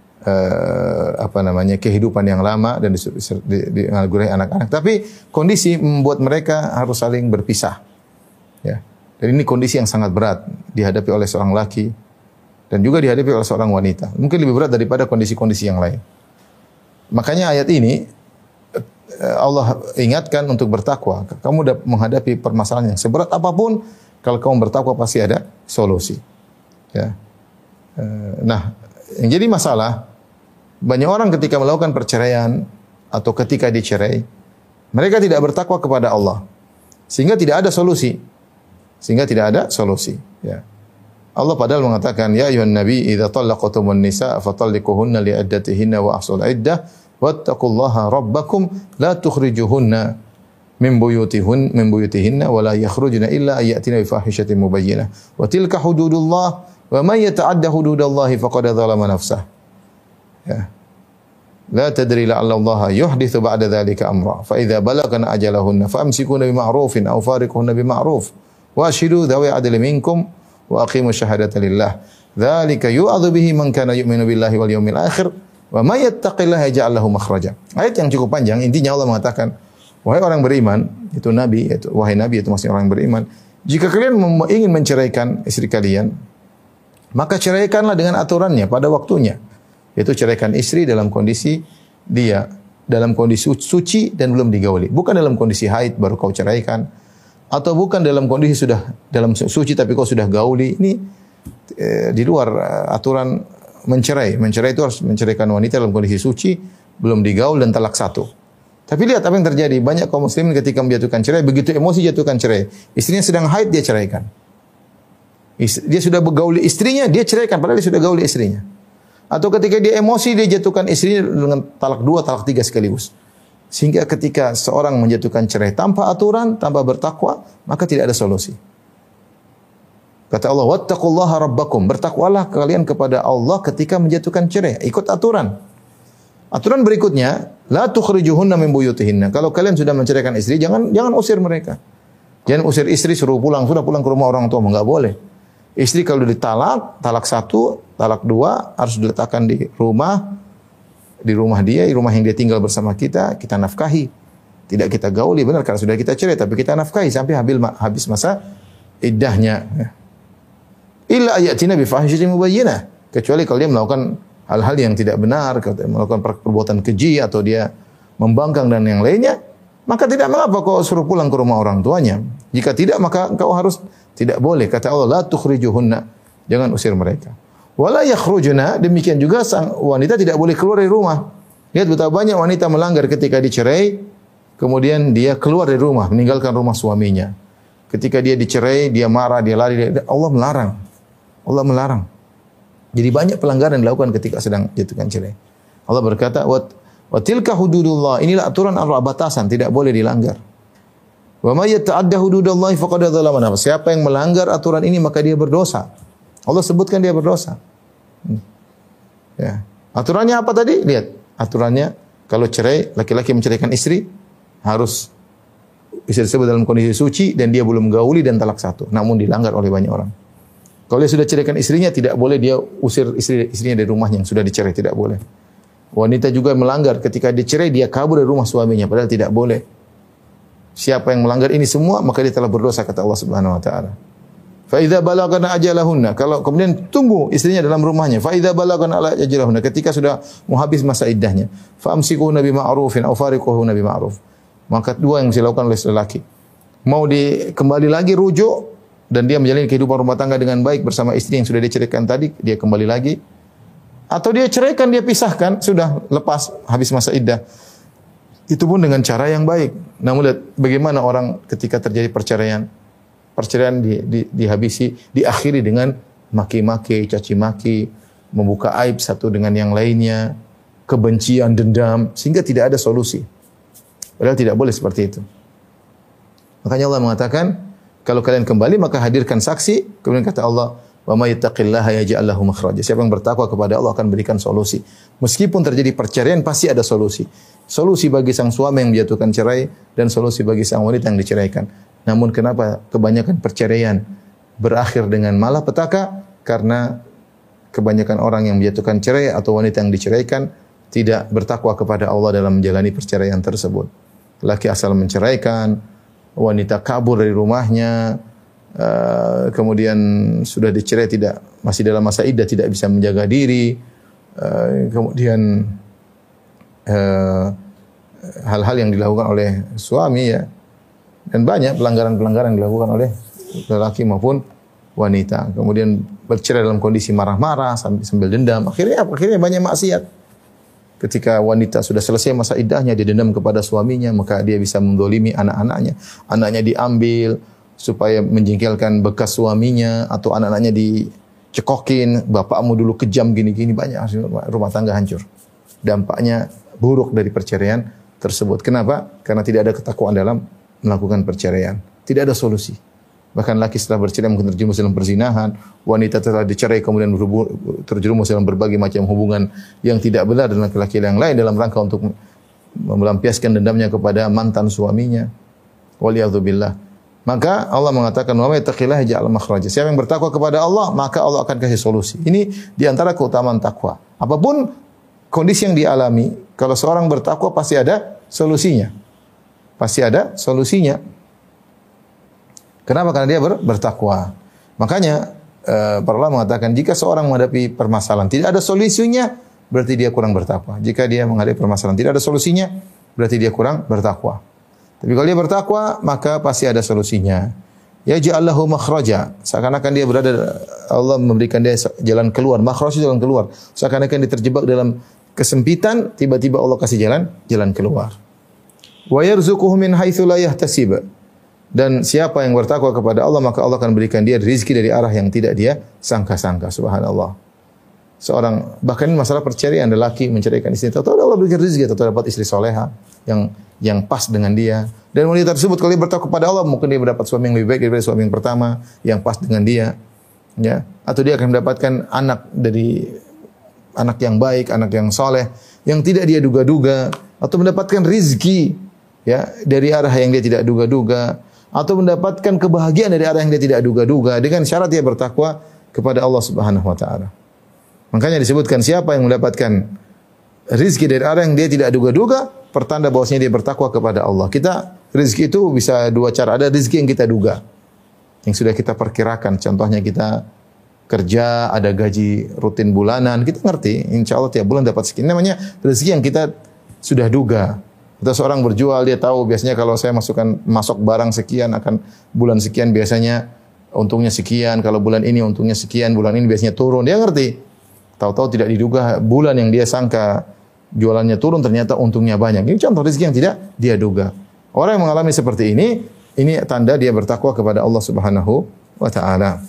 Speaker 2: kehidupan yang lama dan dianugerahi anak-anak. Tapi kondisi membuat mereka harus saling berpisah. Ya. Dan ini kondisi yang sangat berat dihadapi oleh seorang laki dan juga dihadapi oleh seorang wanita. Mungkin lebih berat daripada kondisi-kondisi yang lain. Makanya ayat ini Allah ingatkan untuk bertakwa. Kamu menghadapi permasalahan yang seberat apapun, kalau kamu bertakwa pasti ada solusi. Ya. Nah, yang jadi masalah banyak orang ketika melakukan perceraian atau ketika dicerai, mereka tidak bertakwa kepada Allah, sehingga tidak ada solusi. Ya. Allah padahal mengatakan, ya ayuhan nabi idza talaqtumun nisaa fatalliquhunna li'iddatihinna wa ahsul iddah wattaqullaha rabbakum la tukhrijuhunna min buyutihinna wa la yakhrujna illa ayatina bi fahishatin mubayyinah wa tilka hududullah wa man yata'adda hududallahi faqad dzalama nafsah. Ya. La tadri la'alla Allah yuhditsu ba'da dzalika amra fa idza balagna ajalahunna famsikuna bima'rufin aw fariquhunna bima'ruf wa ashidu dhawi adli minkum wa aqimu syahadata lillah dzalika yu'adzu bihi man kana yu'minu billahi wal yawmil akhir wa may yattaqillaha yaj'al lahu makhraja. Ayat yang cukup panjang, intinya Allah mengatakan, wahai orang beriman, itu nabi, wahai nabi itu maksudnya orang beriman, jika kalian ingin menceraikan istri kalian, maka ceraikanlah dengan aturannya pada waktunya. Yaitu ceraikan istri dalam kondisi dia dalam kondisi suci dan belum digauli. Bukan dalam kondisi haid baru kau ceraikan, atau bukan dalam kondisi sudah dalam suci tapi kau sudah gauli. Ini di luar aturan mencerai. Mencerai itu harus menceraikan wanita dalam kondisi suci, belum digaul dan talak satu. Tapi lihat apa yang terjadi. Banyak kaum muslimin ketika menjatuhkan cerai, begitu emosi jatuhkan cerai. Istrinya sedang haid, dia ceraikan. Dia sudah bergauli istrinya, dia ceraikan padahal dia sudah gauli istrinya. Atau ketika dia emosi, dia jatuhkan istrinya dengan talak 2, talak 3 sekaligus. Sehingga ketika seorang menjatuhkan cerai tanpa aturan, tanpa bertakwa, maka tidak ada solusi. Kata Allah, wattaqullaha rabbakum, bertakwalah kalian kepada Allah ketika menjatuhkan cerai. Ikut aturan. Aturan berikutnya, la tukhrijuhunna min buyutihinna. Kalau kalian sudah menceraikan istri, jangan usir mereka. Jangan usir istri suruh pulang, sudah pulang ke rumah orang tua, enggak boleh. Istri kalau ditalak, talak 1, talak 2 harus diletakkan di rumah dia, di rumah yang dia tinggal bersama kita nafkahi. Tidak kita gauli, benar karena sudah kita cerai, tapi kita nafkahi sampai habis masa iddahnya. Illa ayatina bi fahishatin mubayyinah. Kecuali kalau dia melakukan hal-hal yang tidak benar, melakukan perbuatan keji atau dia membangkang dan yang lainnya, maka tidak mengapa kau suruh pulang ke rumah orang tuanya. Jika tidak, maka engkau harus tidak boleh. Kata Allah, la tukhrijuhunna. Jangan usir mereka. Wala yakhrujuna, demikian juga sang wanita tidak boleh keluar dari rumah. Lihat betapa banyak wanita melanggar ketika dicerai, kemudian dia keluar dari rumah, meninggalkan rumah suaminya. Ketika dia dicerai, dia marah, dia lari. Allah melarang. Allah melarang. Jadi banyak pelanggaran yang dilakukan ketika sedang jatuhkan cerai. Allah berkata, wa tilka hududullah. Inilah aturan Allah, batasan, tidak boleh dilanggar. Wa may yata'adda hududallahi faqad dzalama nafsah. Siapa yang melanggar aturan ini maka dia berdosa. Allah sebutkan dia berdosa. Ya. Aturannya apa tadi? Lihat. Aturannya kalau cerai, laki-laki menceraikan istri harus istri tersebut dalam kondisi suci dan dia belum gauli dan talak 1. Namun dilanggar oleh banyak orang. Kalau dia sudah ceraikan istrinya, tidak boleh dia usir istrinya dari rumahnya yang sudah dicerai, tidak boleh. Wanita juga melanggar ketika dicerai, dia kabur dari rumah suaminya, padahal tidak boleh. Siapa yang melanggar ini semua, maka dia telah berdosa, kata Allah Subhanahu wa taala. Fa idza balagana ajalahunna, kalau kemudian tunggu istrinya dalam rumahnya, fa idza balagana ajalahunna, ketika sudah mau habis masa iddahnya, fa amsikuhunna bima'rufin aw fariquhunna bima'ruf. Maka dua yang dilakukan oleh lelaki. Mau kembali lagi rujuk dan dia menjalani kehidupan rumah tangga dengan baik bersama istri yang sudah diceraikan tadi, dia kembali lagi. Atau dia ceraikan, dia pisahkan, sudah lepas habis masa iddah. Itu pun dengan cara yang baik. Namun lihat bagaimana orang ketika terjadi perceraian dihabisi, diakhiri dengan maki-maki, caci maki, membuka aib satu dengan yang lainnya, kebencian, dendam, sehingga tidak ada solusi. Padahal tidak boleh seperti itu. Makanya Allah mengatakan, kalau kalian kembali maka hadirkan saksi. Kemudian kata Allah, wa may yattaqillaha yaj'al lahu makhraja. Siapa yang bertakwa kepada Allah akan berikan solusi. Meskipun terjadi perceraian pasti ada solusi. Solusi bagi sang suami yang menjatuhkan cerai dan solusi bagi sang wanita yang diceraikan. Namun kenapa kebanyakan perceraian berakhir dengan malapetaka? Karena kebanyakan orang yang menjatuhkan cerai atau wanita yang diceraikan tidak bertakwa kepada Allah dalam menjalani perceraian tersebut. Laki asal menceraikan, wanita kabur dari rumahnya, kemudian sudah dicerai masih dalam masa iddah tidak bisa menjaga diri, kemudian hal-hal yang dilakukan oleh suami ya, dan banyak pelanggaran-pelanggaran yang dilakukan oleh lelaki maupun wanita. Kemudian bercerai dalam kondisi marah-marah sambil dendam. Akhirnya banyak maksiat. Ketika wanita sudah selesai masa iddahnya, dia dendam kepada suaminya, maka dia bisa mendolimi anak-anaknya. Anaknya diambil supaya menjengkelkan bekas suaminya, atau anak-anaknya dicekokin, bapakmu dulu kejam gini-gini, banyak rumah tangga hancur. Dampaknya buruk dari perceraian tersebut. Kenapa? Karena tidak ada ketakwaan dalam melakukan perceraian. Tidak ada solusi. Bahkan laki setelah bercerai mungkin terjerumus dalam perzinahan, wanita setelah dicerai kemudian terjerumus dalam berbagai macam hubungan yang tidak benar dengan laki-laki yang lain dalam rangka untuk melampiaskan dendamnya kepada mantan suaminya. Waliyadzubillah. Maka Allah mengatakan, "Wa may yattaqillaha yaj'al makhraja." Siapa yang bertakwa kepada Allah, maka Allah akan kasih solusi. Ini di antara keutamaan takwa. Apapun kondisi yang dialami, kalau seorang bertakwa pasti ada solusinya. Pasti ada solusinya. Kenapa? Karena dia bertakwa. Makanya para ulama mengatakan jika seorang menghadapi permasalahan tidak ada solusinya, berarti dia kurang bertakwa. Jika dia menghadapi permasalahan tidak ada solusinya, berarti dia kurang bertakwa. Tapi kalau dia bertakwa, maka pasti ada solusinya. Yaj'al lahu makhraja. Seakan-akan dia Allah memberikan dia jalan keluar. Makhraj itu jalan keluar. Seakan-akan dia terjebak dalam kesempitan, tiba-tiba Allah kasih jalan keluar. Wa yarzuquhu min haitsu la yahtasib. Dan siapa yang bertakwa kepada Allah, maka Allah akan berikan dia rezeki dari arah yang tidak dia sangka-sangka. Subhanallah. Bahkan masalah perceraian, lelaki menceraikan istri, tahu Allah berikan rezeki, atau dapat istri soleha yang pas dengan dia. Dan wanita tersebut kalau dia bertakwa kepada Allah, mungkin dia mendapat suami yang lebih baik daripada suami yang pertama, yang pas dengan dia. Ya, atau dia akan mendapatkan anak yang baik, anak yang soleh, yang tidak dia duga-duga, atau mendapatkan rezeki ya dari arah yang dia tidak duga-duga, atau mendapatkan kebahagiaan dari arah yang dia tidak duga-duga dengan syarat dia bertakwa kepada Allah Subhanahu wa taala. Makanya disebutkan siapa yang mendapatkan rezeki dari arah yang dia tidak duga-duga, pertanda bahwasanya dia bertakwa kepada Allah. Rezeki itu bisa dua cara. Ada rezeki yang kita duga, yang sudah kita perkirakan. Contohnya kita kerja, ada gaji rutin bulanan, kita ngerti, insya Allah tiap bulan dapat sekian. Namanya rezeki yang kita sudah duga. Atau seorang berjual, dia tahu biasanya kalau saya masuk barang sekian, akan bulan sekian biasanya untungnya sekian, kalau bulan ini untungnya sekian, bulan ini biasanya turun. Dia ngerti. Tahu-tahu tidak diduga, bulan yang dia sangka jualannya turun, ternyata untungnya banyak. Ini contoh rezeki yang tidak dia duga. Orang yang mengalami seperti ini tanda dia bertakwa kepada Allah Subhanahu wa taala.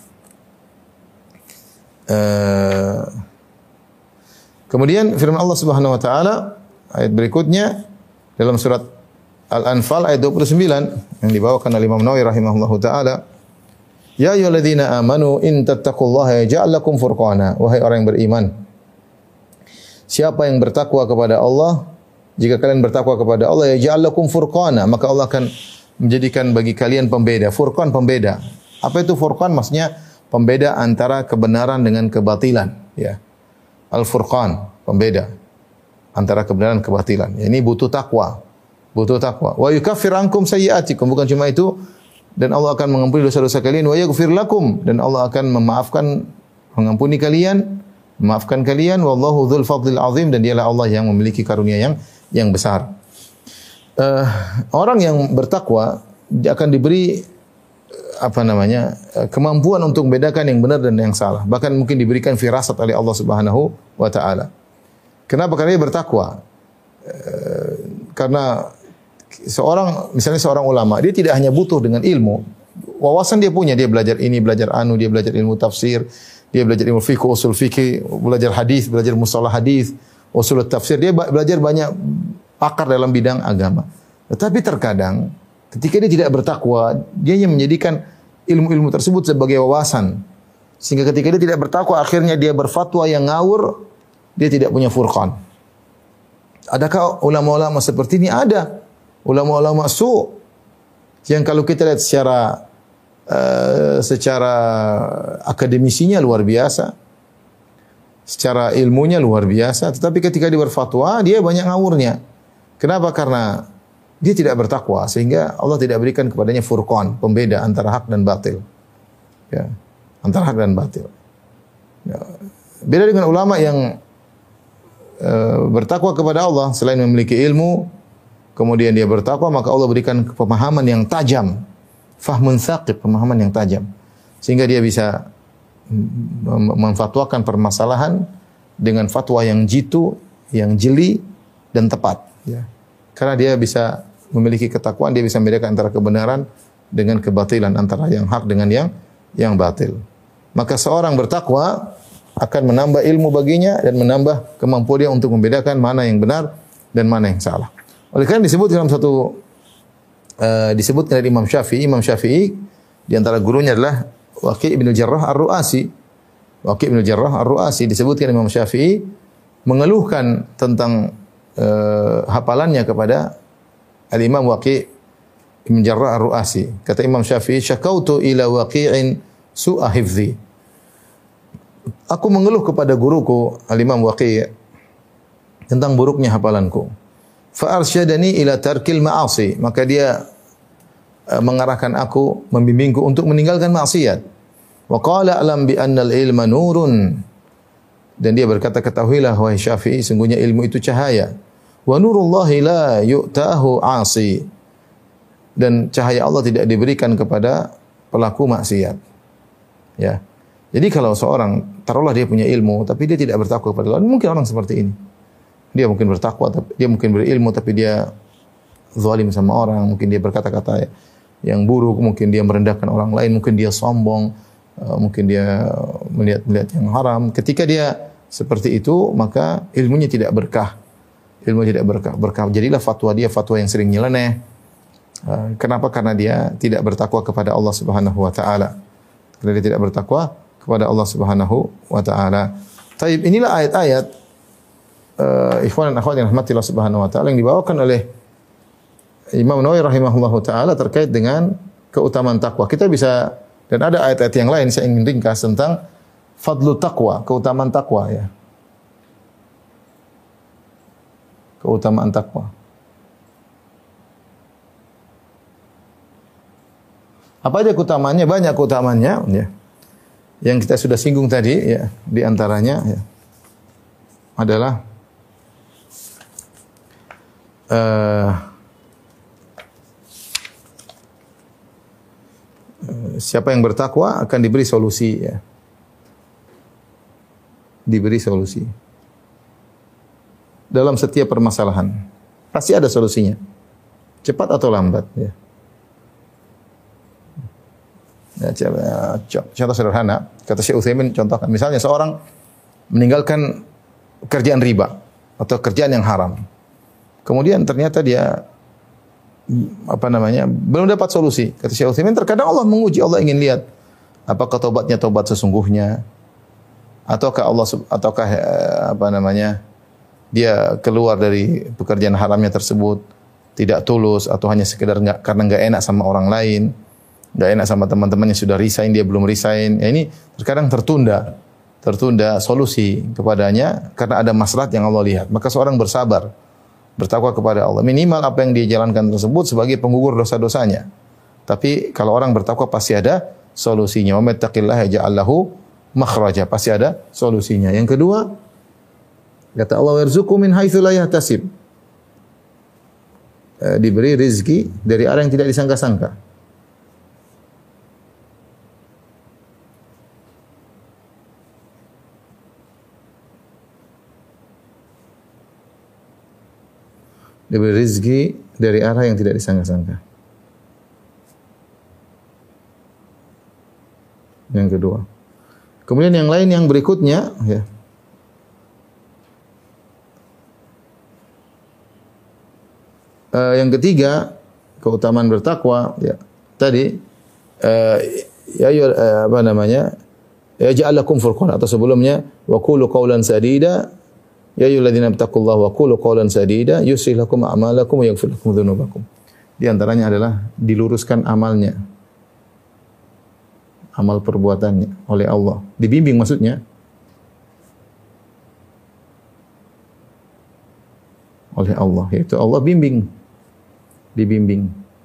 Speaker 2: Kemudian firman Allah Subhanahu wa taala ayat berikutnya dalam surat Al-Anfal ayat 29 yang dibawakan oleh Imam Nawawi rahimahullahu taala, ya ayyuhalladzina amanu in tattaqullaha yaj'al lakum furqana. Wahai orang yang beriman, siapa yang bertakwa kepada Allah, jika kalian bertakwa kepada Allah, yaj'al lakum furqana, maka Allah akan menjadikan bagi kalian pembeda. Furqan, pembeda. Apa itu furqan? Maksudnya pembeda antara kebenaran dengan kebatilan, ya. Al-Furqan, pembeda antara kebenaran dan kebatilan. Ya, ini butuh takwa. Butuh takwa. Wa yukaffir ankum sayyi'atikum. Bukan cuma itu, dan Allah akan mengampuni dosa-dosa kalian. Wa yaghfir lakum, dan Allah akan mengampuni kalian, memaafkan kalian. Wallahu dzul fadlil azim, dan dialah Allah yang memiliki karunia yang besar. Orang yang bertakwa dia akan diberi kemampuan untuk membedakan yang benar dan yang salah. Bahkan mungkin diberikan firasat oleh Allah Subhanahu wa taala. Kenapa? Karena dia bertakwa. Karena misalnya seorang ulama, dia tidak hanya butuh dengan ilmu, wawasan dia punya, dia belajar ini, belajar dia belajar ilmu tafsir, dia belajar ilmu fiqh, usul fikih, belajar hadis, belajar mustalah hadis, usul tafsir, dia belajar banyak pakar dalam bidang agama. Tetapi terkadang ketika dia tidak bertakwa, dia hanya menjadikan ilmu-ilmu tersebut sebagai wawasan. Sehingga ketika dia tidak bertakwa, akhirnya dia berfatwa yang ngawur, dia tidak punya furqan. Adakah ulama-ulama seperti ini? Ada. Ulama-ulama yang kalau kita lihat secara akademisinya luar biasa, secara ilmunya luar biasa, tetapi ketika dia berfatwa, dia banyak ngawurnya. Kenapa? Karena dia tidak bertakwa, sehingga Allah tidak berikan kepadanya furqan, pembeda antara hak dan batil. Ya, antara hak dan batil. Ya. Beda dengan ulama yang bertakwa kepada Allah, selain memiliki ilmu, kemudian dia bertakwa, maka Allah berikan pemahaman yang tajam, fahmun tsaqib, pemahaman yang tajam. sehingga dia bisa memfatwakan permasalahan dengan fatwa yang jitu, yang jeli dan tepat. Ya. Karena dia bisa memiliki ketakwaan, dia bisa membedakan antara kebenaran dengan kebatilan, antara yang hak dengan yang batil. Maka seorang bertakwa akan menambah ilmu baginya dan menambah kemampuan dia untuk membedakan mana yang benar dan mana yang salah. Oleh karena disebut dalam satu disebutkan dari Imam Syafi'i. Imam Syafi'i di antara gurunya adalah Waqi' bin Jarrah Ar-Ru'asi. Waqi' bin Jarrah Ar-Ru'asi disebutkan Imam Syafi'i mengeluhkan tentang hafalannya kepada Al-Imam Waqi' bin Jarrah Ar-Ru'asi. Kata Imam Syafi'i, "Syakautu ila Waqi'in su'a hifzi." Aku mengeluh kepada guruku Al-Imam Waqi' tentang buruknya hafalanku. Fa arsyadani ila tarkil ma'asi. Maka dia mengarahkan aku, membimbingku untuk meninggalkan maksiat. Wa qala alam bi anna al-ilma nurun. Dan dia berkata, ketahuilah wahai Syafi'i, sungguhnya ilmu itu cahaya. Wa nurullahi la yu'tahu 'asi. Dan cahaya Allah tidak diberikan kepada pelaku maksiat. Ya. Jadi kalau seorang, taruhlah dia punya ilmu tapi dia tidak bertakwa kepada Allah, mungkin orang seperti ini. Dia mungkin bertakwa, dia mungkin berilmu tapi dia zalim sama orang, mungkin dia berkata-kata yang buruk, mungkin dia merendahkan orang lain, mungkin dia sombong, mungkin dia melihat yang haram. Ketika dia seperti itu, maka ilmunya tidak berkah. Ilmu tidak berkah. Jadilah fatwa dia fatwa yang sering nyeleneh. Kenapa? Karena dia tidak bertakwa kepada Allah Subhanahu wa taala. Karena dia tidak bertakwa kepada Allah Subhanahu wa taala. Taib, inilah ayat-ayat ikhwan dan akhwat yang rahmati Allah Subhanahu wa taala yang dibawakan oleh Imam Nawawi rahimahullahu taala terkait dengan keutamaan takwa. Kita bisa, dan ada ayat-ayat yang lain saya ingin ringkas tentang fadlu takwa, keutamaan takwa ya. Keutamaan takwa. Apa aja keutamaannya? Banyak keutamaannya ya. Yang kita sudah singgung tadi ya, di antaranya ya, adalah siapa yang bertakwa akan diberi solusi ya. Diberi solusi. Dalam setiap permasalahan pasti ada solusinya. Cepat atau lambat ya. Contoh sederhana, kata Syekh Utsaimin contohkan, misalnya seorang meninggalkan kerjaan riba atau kerjaan yang haram. Kemudian ternyata dia belum dapat solusi. Kata Syekh Utsaimin, terkadang Allah menguji, Allah ingin lihat apakah tobatnya tobat sesungguhnya, ataukah dia keluar dari pekerjaan haramnya tersebut tidak tulus, atau hanya sekedar karena enggak enak sama orang lain, enggak enak sama teman-teman yang sudah resign, dia belum resign. Ya, ini terkadang tertunda solusi kepadanya karena ada maslahat yang Allah lihat. Maka seorang bersabar, bertakwa kepada Allah. Minimal apa yang dia jalankan tersebut sebagai penggugur dosa-dosanya. Tapi kalau orang bertakwa pasti ada solusinya. Wa may yattaqillaha yaj'al lahu makhraja. Pasti ada solusinya. Yang kedua, kata Allah, warzuqhu min haitsu la yahtasib. Diberi rezeki dari arah yang tidak disangka-sangka. Diberi rezeki dari arah yang tidak disangka-sangka. Yang kedua. Kemudian yang lain yang berikutnya ya. Yang ketiga, keutamaan bertakwa ya. Tadi ya ja'alakum furqan, atau sebelumnya wa qulu qawlan sadida. Ya ayyuhalladzina taqullaha wa qulu qawlan sadida yuslih lakum a'malakum wa yaghfir lakum dzunubakum. Di antaranya adalah diluruskan amalnya. Amal perbuatannya oleh Allah. Dibimbing maksudnya. Oleh Allah, yaitu Allah bimbing. Dibimbing.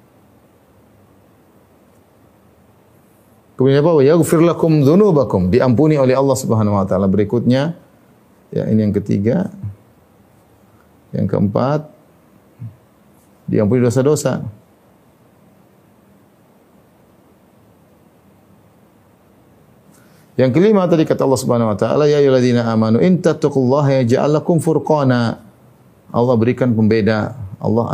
Speaker 2: Kemudian apa? Wa yaghfir lakum dzunubakum. Diampuni oleh Allah Subhanahu wa taala. Berikutnya ya, ini yang ketiga. Yang keempat, diampuni dosa-dosa. Yang kelima tadi kata Allah Subhanahu wa taala, ya ayyuhalladzina amanu in tattaqullaha yaj'al lakum furqana. Allah berikan pembeda, Allah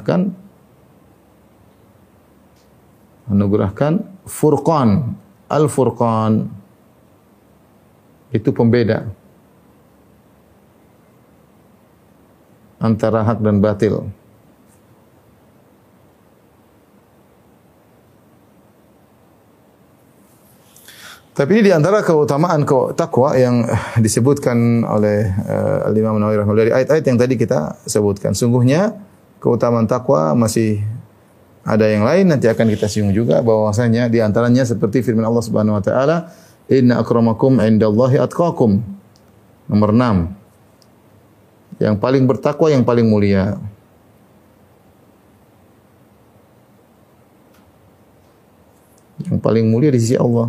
Speaker 2: anugerahkan furqan. Al-furqan itu pembeda antara hak dan batil. Tapi ini di antara keutamaan takwa yang disebutkan oleh Al-Imam Nawawi rahimahullah dari ayat-ayat yang tadi kita sebutkan. Sungguhnya keutamaan takwa masih ada yang lain, nanti akan kita singgung juga bahwasanya di antaranya seperti firman Allah Subhanahu wa taala, inna akramakum indallahi atqakum. Nomor 6. Yang paling bertakwa yang paling mulia. Yang paling mulia di sisi Allah.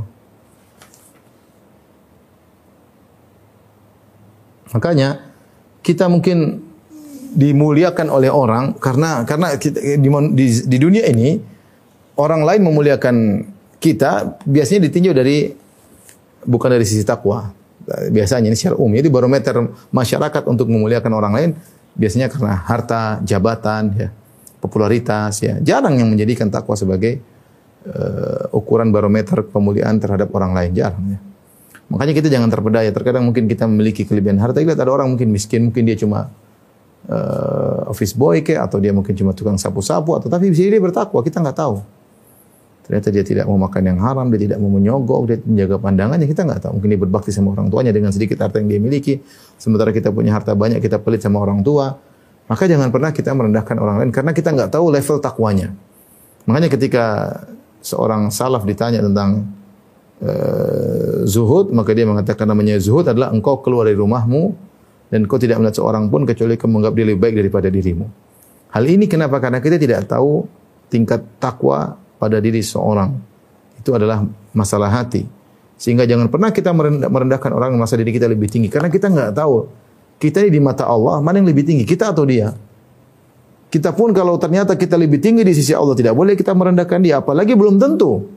Speaker 2: Makanya kita mungkin dimuliakan oleh orang karena kita, di dunia ini orang lain memuliakan kita biasanya ditinjau bukan dari sisi takwa. Biasanya ini secara umum, jadi barometer masyarakat untuk memuliakan orang lain biasanya karena harta, jabatan, ya, popularitas, ya. Jarang yang menjadikan takwa sebagai ukuran barometer pemuliaan terhadap orang lain, jarang, ya. Makanya kita jangan terpedaya. Terkadang mungkin kita memiliki kelebihan harta, lihat ada orang mungkin miskin, mungkin dia cuma office boy atau dia mungkin cuma tukang sapu-sapu, atau tapi bisa dia bertakwa, kita enggak tahu. Ternyata dia tidak mau makan yang haram, dia tidak mau menyogok, dia menjaga pandangannya, kita enggak tahu. Mungkin dia berbakti sama orang tuanya dengan sedikit harta yang dia miliki, sementara kita punya harta banyak, kita pelit sama orang tua. Maka jangan pernah kita merendahkan orang lain karena kita enggak tahu level takwanya. Makanya ketika seorang salaf ditanya tentang zuhud, maka dia mengatakan namanya zuhud adalah engkau keluar dari rumahmu dan kau tidak melihat seorang pun kecuali kau menganggap dia lebih baik daripada dirimu. Hal ini kenapa? Karena kita tidak tahu tingkat takwa pada diri seorang. Itu adalah masalah hati. Sehingga jangan pernah kita merendahkan orang yang merasa diri kita lebih tinggi. Karena kita enggak tahu. Kita ini di mata Allah, mana yang lebih tinggi? Kita atau dia? Kita pun kalau ternyata kita lebih tinggi di sisi Allah, tidak boleh kita merendahkan dia. Apalagi belum tentu.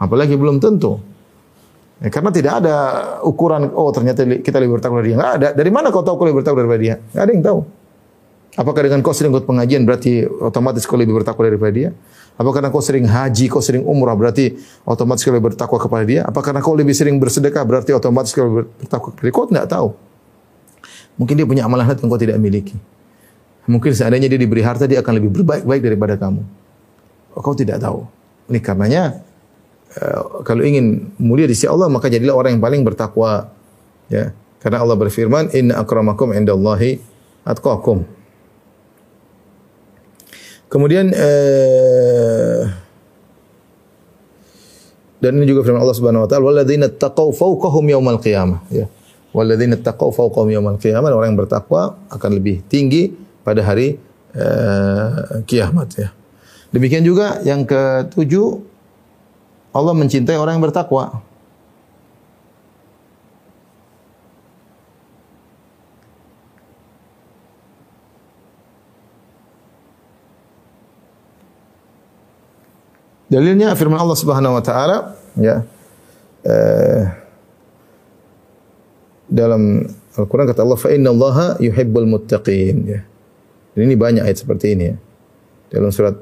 Speaker 2: Ya, karena tidak ada ukuran, oh ternyata kita lebih bertakwa dari dia. Enggak ada. Dari mana kau tahu kau lebih bertakwa daripada dia? Enggak ada yang tahu. Apakah dengan kau sering ikut pengajian berarti otomatis kau lebih bertakwa daripada dia? Apakah karena kau sering haji, kau sering umrah berarti otomatis kau lebih bertakwa kepada dia? Apakah karena kau lebih sering bersedekah berarti otomatis kau lebih bertakwa kepada dia? Kau tidak tahu. Mungkin dia punya amalan hati yang kau tidak miliki. Mungkin seandainya dia diberi harta, dia akan lebih berbaik-baik daripada kamu. Kau tidak tahu. Ini karenanya kalau ingin mulia di sisi Allah, maka jadilah orang yang paling bertakwa. Ya, karena Allah berfirman, inna akramakum indallahi atqakum. Kemudian dan ini juga firman Allah Subhanahu wa taala, walladzina taqaw fawqahum yaumal qiyamah. Ya. Walladzina taqaw fawqahum yaumal qiyamah, orang yang bertakwa akan lebih tinggi pada hari kiamat, ya. Demikian juga yang ketujuh, Allah mencintai orang yang bertakwa. Dalilnya firman Allah Subhanahu wa taala, ya. Dalam Al-Qur'an kata Allah, fa innallaha yuhibbul muttaqin, ya. Dan ini banyak ayat seperti ini, ya. Dalam surat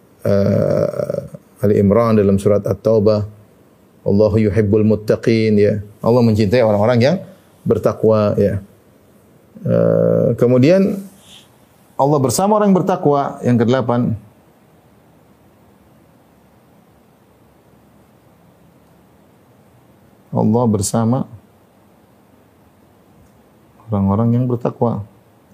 Speaker 2: Ali Imran, dalam surat At-Taubah, Allahu yuhibbul muttaqin, ya. Allah mencintai orang-orang yang bertakwa, ya. Kemudian Allah bersama orang yang bertakwa, yang ke-8. Allah bersama orang-orang yang bertakwa.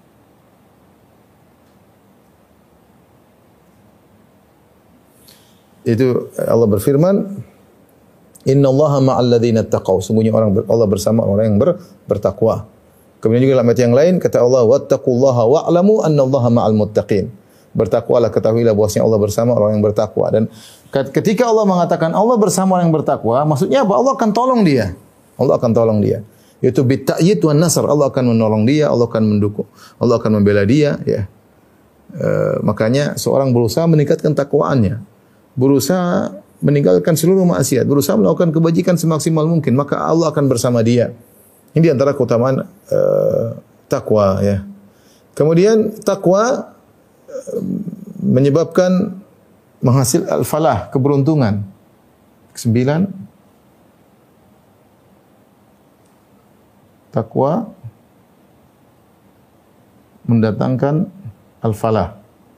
Speaker 2: Itu Allah berfirman, innallaha ma'al ladzina taqaw. Sungguhnya Allah bersama orang yang bertakwa. Kemudian juga dalam ayat yang lain kata Allah, wattaqullaha wa'lamu annallaha ma'al muttaqin. Bertakwalah, ketahuilah bahwasanya Allah bersama orang yang bertakwa. Dan ketika Allah mengatakan Allah bersama orang yang bertakwa, maksudnya apa? Allah akan tolong dia. Allah akan tolong dia. Yaitu bitta'yid wan nasr. Allah akan menolong dia, Allah akan mendukung, Allah akan membela dia, ya. Makanya seorang berusaha meningkatkan takwaannya. Berusaha meninggalkan seluruh maksiat, berusaha melakukan kebajikan semaksimal mungkin, maka Allah akan bersama dia. Ini di antara keutamaan takwa ya. Kemudian takwa menyebabkan menghasil al-falah, keberuntungan. 9, takwa mendatangkan al-falah.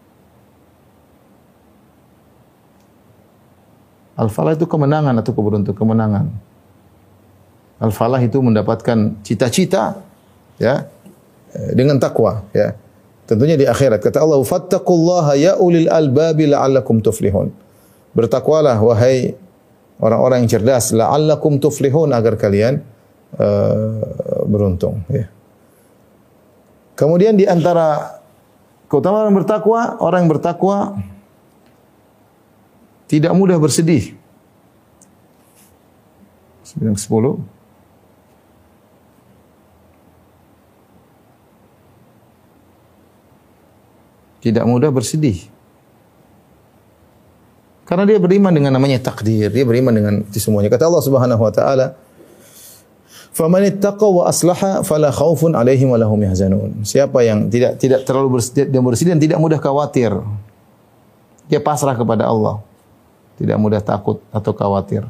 Speaker 2: Al-falah itu kemenangan atau keberuntungan, kemenangan. Al-falah itu mendapatkan cita-cita ya dengan takwa ya. Tentunya di akhirat. Kata Allah, "Fattaqullaha ya ulil albabi la'allakum tuflihun." Bertakwalah wahai orang-orang yang cerdas, la'allakum tuflihun, agar kalian beruntung ya. Kemudian di antara keutamaan orang yang bertakwa tidak mudah bersedih. 9-10. Tidak mudah bersedih. Karena dia beriman dengan namanya takdir, dia beriman dengan itu semuanya. Kata Allah Subhanahu wa taala, "Faman ittaqa wa aslaha fala khaufun 'alaihim wa lahum yahzanun." Siapa yang tidak terlalu bersedih dan tidak mudah khawatir. Dia pasrah kepada Allah. Tidak mudah takut atau khawatir.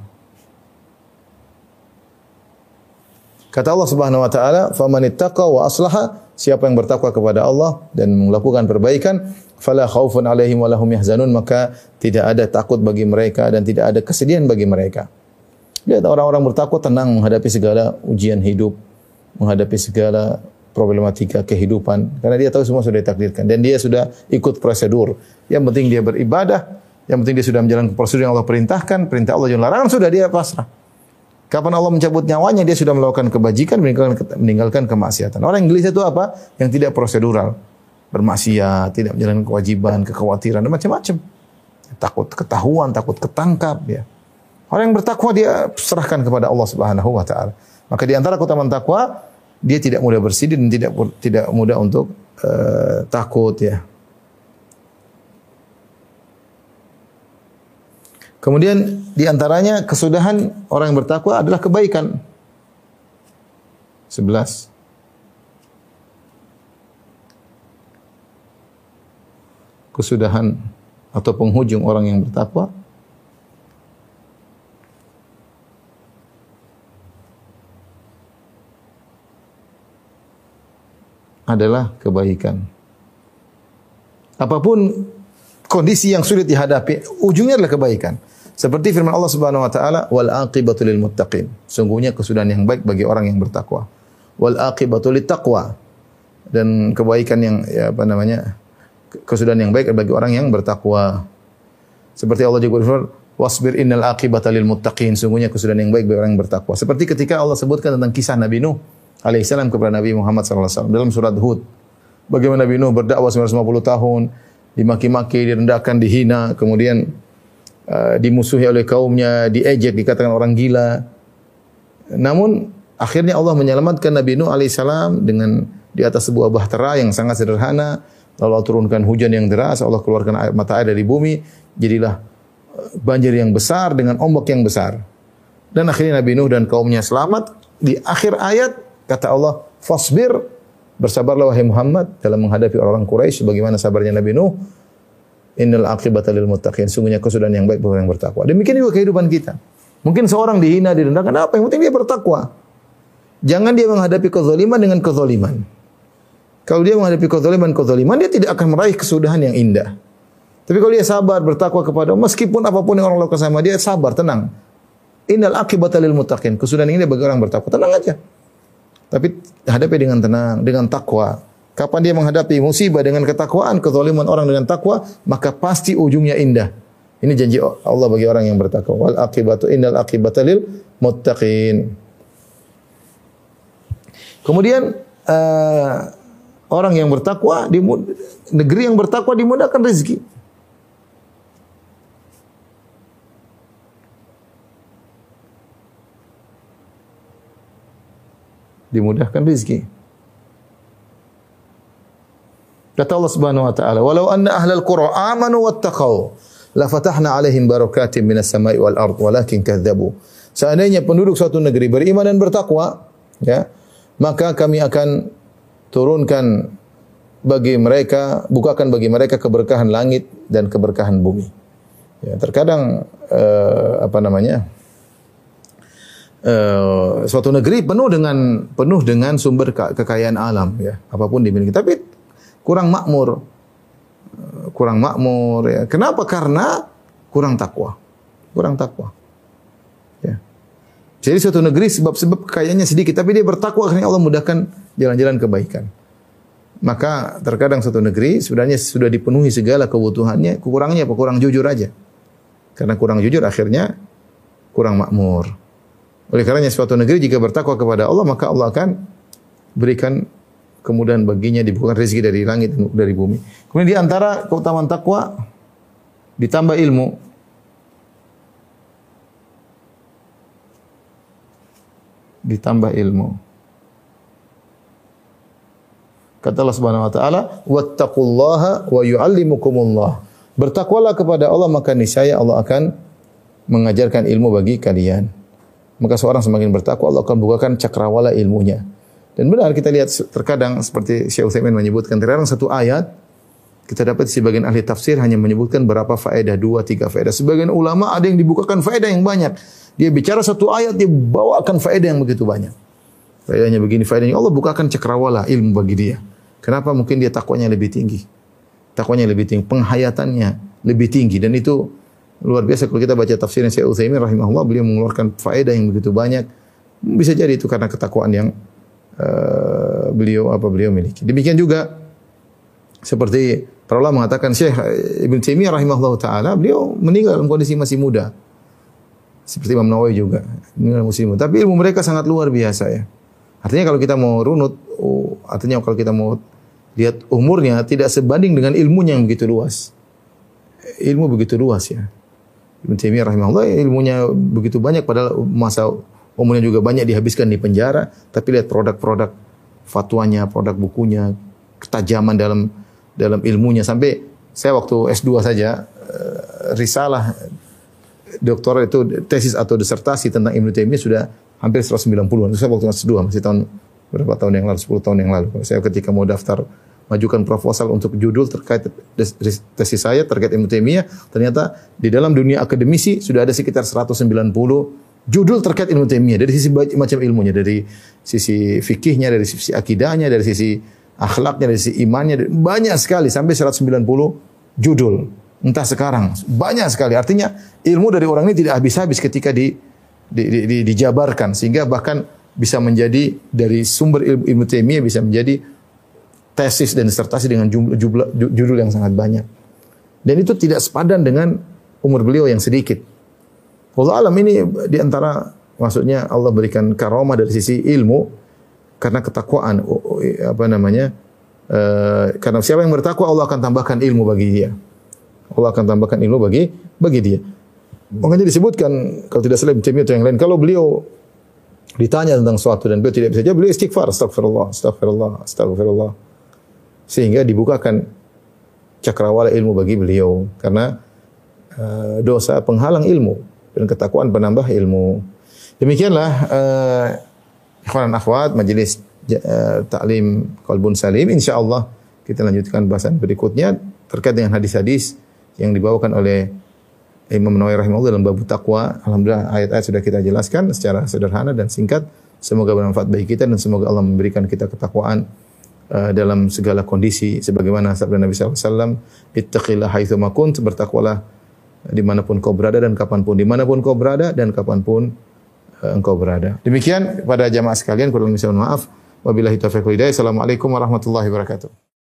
Speaker 2: Kata Allah Subhanahu wa taala, "Faman ittaqa wa aslaha," siapa yang bertakwa kepada Allah dan melakukan perbaikan, fala khaufun 'alaihim wa lahum yahzanun, maka tidak ada takut bagi mereka dan tidak ada kesedihan bagi mereka. Lihat orang-orang bertakwa tenang menghadapi segala ujian hidup, menghadapi segala problematika kehidupan, karena dia tahu semua sudah ditakdirkan dan dia sudah ikut prosedur. Yang penting dia beribadah, yang penting dia sudah menjalankan prosedur yang Allah perintahkan, perintah Allah yang larangan, sudah dia pasrah. Kapan Allah mencabut nyawanya, dia sudah melakukan kebajikan, meninggalkan kemaksiatan. Orang yang gelisah itu apa? Yang tidak prosedural. Bermaksiat, tidak menjalankan kewajiban, kekhawatiran, dan macam-macam. Takut ketahuan, takut ketangkap. Ya. Orang yang bertakwa, dia serahkan kepada Allah Subhanahu wa ta'ala. Maka di antara keutamaan takwa, dia tidak mudah bersedih dan tidak mudah untuk takut. Ya. Kemudian di antaranya kesudahan orang yang bertakwa adalah kebaikan. 11. Kesudahan atau penghujung orang yang bertakwa adalah kebaikan. Apapun kondisi yang sulit dihadapi, ujungnya adalah kebaikan. Seperti firman Allah Subhanahu wa taala, "Wal aqibatu lil muttaqin." Sungguhnya kesudahan yang baik bagi orang yang bertakwa. Wal aqibatu lit taqwa. Dan kebaikan yang kesudahan yang baik bagi orang yang bertakwa. Seperti Allah juga berfirman, "Wasbir innal aqibata lil muttaqin." Sungguhnya kesudahan yang baik bagi orang yang bertakwa. Seperti ketika Allah sebutkan tentang kisah Nabi Nuh alaihissalam kepada Nabi Muhammad sallallahu alaihi wasallam dalam surat Hud. Bagaimana Nabi Nuh berdakwah 950 tahun, dimaki-maki, direndahkan, dihina, kemudian dimusuhi oleh kaumnya, diejek, dikatakan orang gila. Namun akhirnya Allah menyelamatkan Nabi Nuh alaihissalam dengan di atas sebuah bahtera yang sangat sederhana. Lalu Allah turunkan hujan yang deras, Allah keluarkan mata air dari bumi, jadilah banjir yang besar dengan ombak yang besar. Dan akhirnya Nabi Nuh dan kaumnya selamat. Di akhir ayat kata Allah, "Fasbir," bersabarlah wahai Muhammad dalam menghadapi orang-orang Quraisy sebagaimana sabarnya Nabi Nuh. "Innal aqibata lil muttaqin." Sungguhnya kesudahan yang baik bagi orang yang bertakwa. Demikian juga kehidupan kita. Mungkin seorang dihina, direndahkan, apa yang penting dia bertakwa. Jangan dia menghadapi kezaliman dengan kezaliman. Kalau dia menghadapi kezaliman, dia tidak akan meraih kesudahan yang indah. Tapi kalau dia sabar, bertakwa kepada Allah, meskipun apapun yang orang lakukan sama dia, sabar, tenang. Innal aqibata lil muttaqin. Kesudahan ini bagi orang bertakwa. Tenang aja. Tapi hadapi dengan tenang, dengan takwa. Kapan dia menghadapi musibah dengan ketakwaan, kezaliman orang dengan takwa, maka pasti ujungnya indah. Ini janji Allah bagi orang yang bertakwa. Wal aqibatu innal aqibata lil muttaqin. Kemudian orang yang bertakwa di negeri yang bertakwa dimudahkan rezeki. Dimudahkan rezeki. Kata Allah Subhanahu wa taala, "Walau anna ahlal qura amanu wattaqau la fatahna 'alaihim barakatin minas sama'i wal ard walakin kadzdzabu. Seandainya penduduk suatu negeri beriman dan bertakwa, ya, maka kami akan turunkan bagi mereka, bukakan bagi mereka keberkahan langit dan keberkahan bumi. Ya, terkadang suatu negeri penuh dengan sumber kekayaan alam, ya, apapun dimiliki, tapi kurang makmur, ya. Kenapa? Karena kurang takwa. Ya. Jadi suatu negeri sebab kekayaannya sedikit, tapi dia bertakwa, akhirnya Allah mudahkan jalan-jalan kebaikan. Maka terkadang suatu negeri sebenarnya sudah dipenuhi segala kebutuhannya, kurangnya apa? Kurang jujur aja. Karena kurang jujur akhirnya kurang makmur. Oleh karenanya suatu negeri jika bertakwa kepada Allah, maka Allah akan berikan kemudahan baginya, dibukakan rezeki dari langit dan dari bumi. Kemudian di antara keutamaan takwa ditambah ilmu. Ditambah ilmu. Kata Allah Subhanahu wa taala, "Wattaqullaha wa yu'allimukumullah." Bertakwalah kepada Allah, maka niscaya Allah akan mengajarkan ilmu bagi kalian. Maka seorang semakin bertakwa, Allah akan bukakan cakrawala ilmunya. Dan benar kita lihat terkadang seperti Syekh Utsaimin menyebutkan, terkadang satu ayat kita dapat sebagian ahli tafsir hanya menyebutkan berapa faedah, 2, 3 faedah. Sebagian ulama ada yang dibukakan faedah yang banyak. Dia bicara satu ayat, dia bawakan faedah yang begitu banyak. Faedahnya begini, faedahnya Allah bukakan cakrawala ilmu bagi dia. Kenapa? Mungkin dia takwanya lebih tinggi. Takwanya lebih tinggi, penghayatannya lebih tinggi, dan itu luar biasa. Kalau kita baca tafsirnya Syekh Utsaimin rahimahullah, beliau mengeluarkan faedah yang begitu banyak. Bisa jadi itu karena ketakwaan yang beliau miliki. Demikian juga seperti para ulama mengatakan, Syekh Ibn Taimiyah rahimahullah taala, beliau meninggal dalam kondisi masih muda. Seperti Imam Nawawi juga meninggal masih muda. Tapi ilmu mereka sangat luar biasa, ya. Artinya kalau kita mau runut, kalau kita mau lihat umurnya tidak sebanding dengan ilmunya yang begitu luas. Ilmu begitu luas, ya. Ibn Taimiyah rahimahullah ilmunya begitu banyak, padahal masa umurnya juga banyak dihabiskan di penjara, tapi lihat produk-produk fatwanya, produk bukunya, ketajaman dalam ilmunya. Sampai saya waktu S2 saja, risalah doktoral itu tesis atau disertasi tentang Ibn Taimiyah sudah hampir 190-an. Saya waktu S2 masih berapa tahun yang lalu, 10 tahun yang lalu. Saya ketika mau daftar majukan proposal untuk judul terkait tesis saya terkait Ibn Taimiyah, ternyata di dalam dunia akademisi sudah ada sekitar 190 judul terkait Ibn Taimiyah dari sisi macam ilmunya, dari sisi fikihnya, dari sisi akidahnya, dari sisi akhlaknya, dari sisi imannya, banyak sekali sampai 190 judul. Entah sekarang banyak sekali. Artinya ilmu dari orang ini tidak habis-habis ketika dijabarkan, sehingga bahkan bisa menjadi dari sumber ilmu Ibnu Taimiyah bisa menjadi tesis dan disertasi dengan judul yang sangat banyak. Dan itu tidak sepadan dengan umur beliau yang sedikit. Wallahu alam, ini diantara maksudnya Allah berikan karamah dari sisi ilmu karena ketakwaan, karena siapa yang bertakwa Allah akan tambahkan ilmu bagi dia. Allah akan tambahkan ilmu bagi dia. Makanya disebutkan kalau tidak salah Ibnu Taimiyah atau yang lain, kalau beliau ditanya tentang sesuatu dan beliau tidak bisa jawab, beliau istighfar, astagfirullah. Sehingga dibukakan cakrawala ilmu bagi beliau karena dosa penghalang ilmu dan ketakwaan penambah ilmu. Demikianlah ikhwan dan akhwat majelis taklim Qalbun Salim. Insyaallah kita lanjutkan bahasan berikutnya terkait dengan hadis-hadis yang dibawakan oleh Imam Nawawi rahimahullah dalam bab takwa. Alhamdulillah ayat-ayat sudah kita jelaskan secara sederhana dan singkat. Semoga bermanfaat bagi kita dan semoga Allah memberikan kita ketakwaan dalam segala kondisi. Sebagaimana sabda Nabi SAW, ittaqillah haitsu ma kunt, bertakwalah dimanapun kau berada dan kapanpun, dimanapun kau berada dan kapanpun engkau berada. Demikian pada jamaah sekalian, kurang lebih mohon maaf. Wabillahi taufiq wal hidayah. Assalamualaikum warahmatullahi wabarakatuh.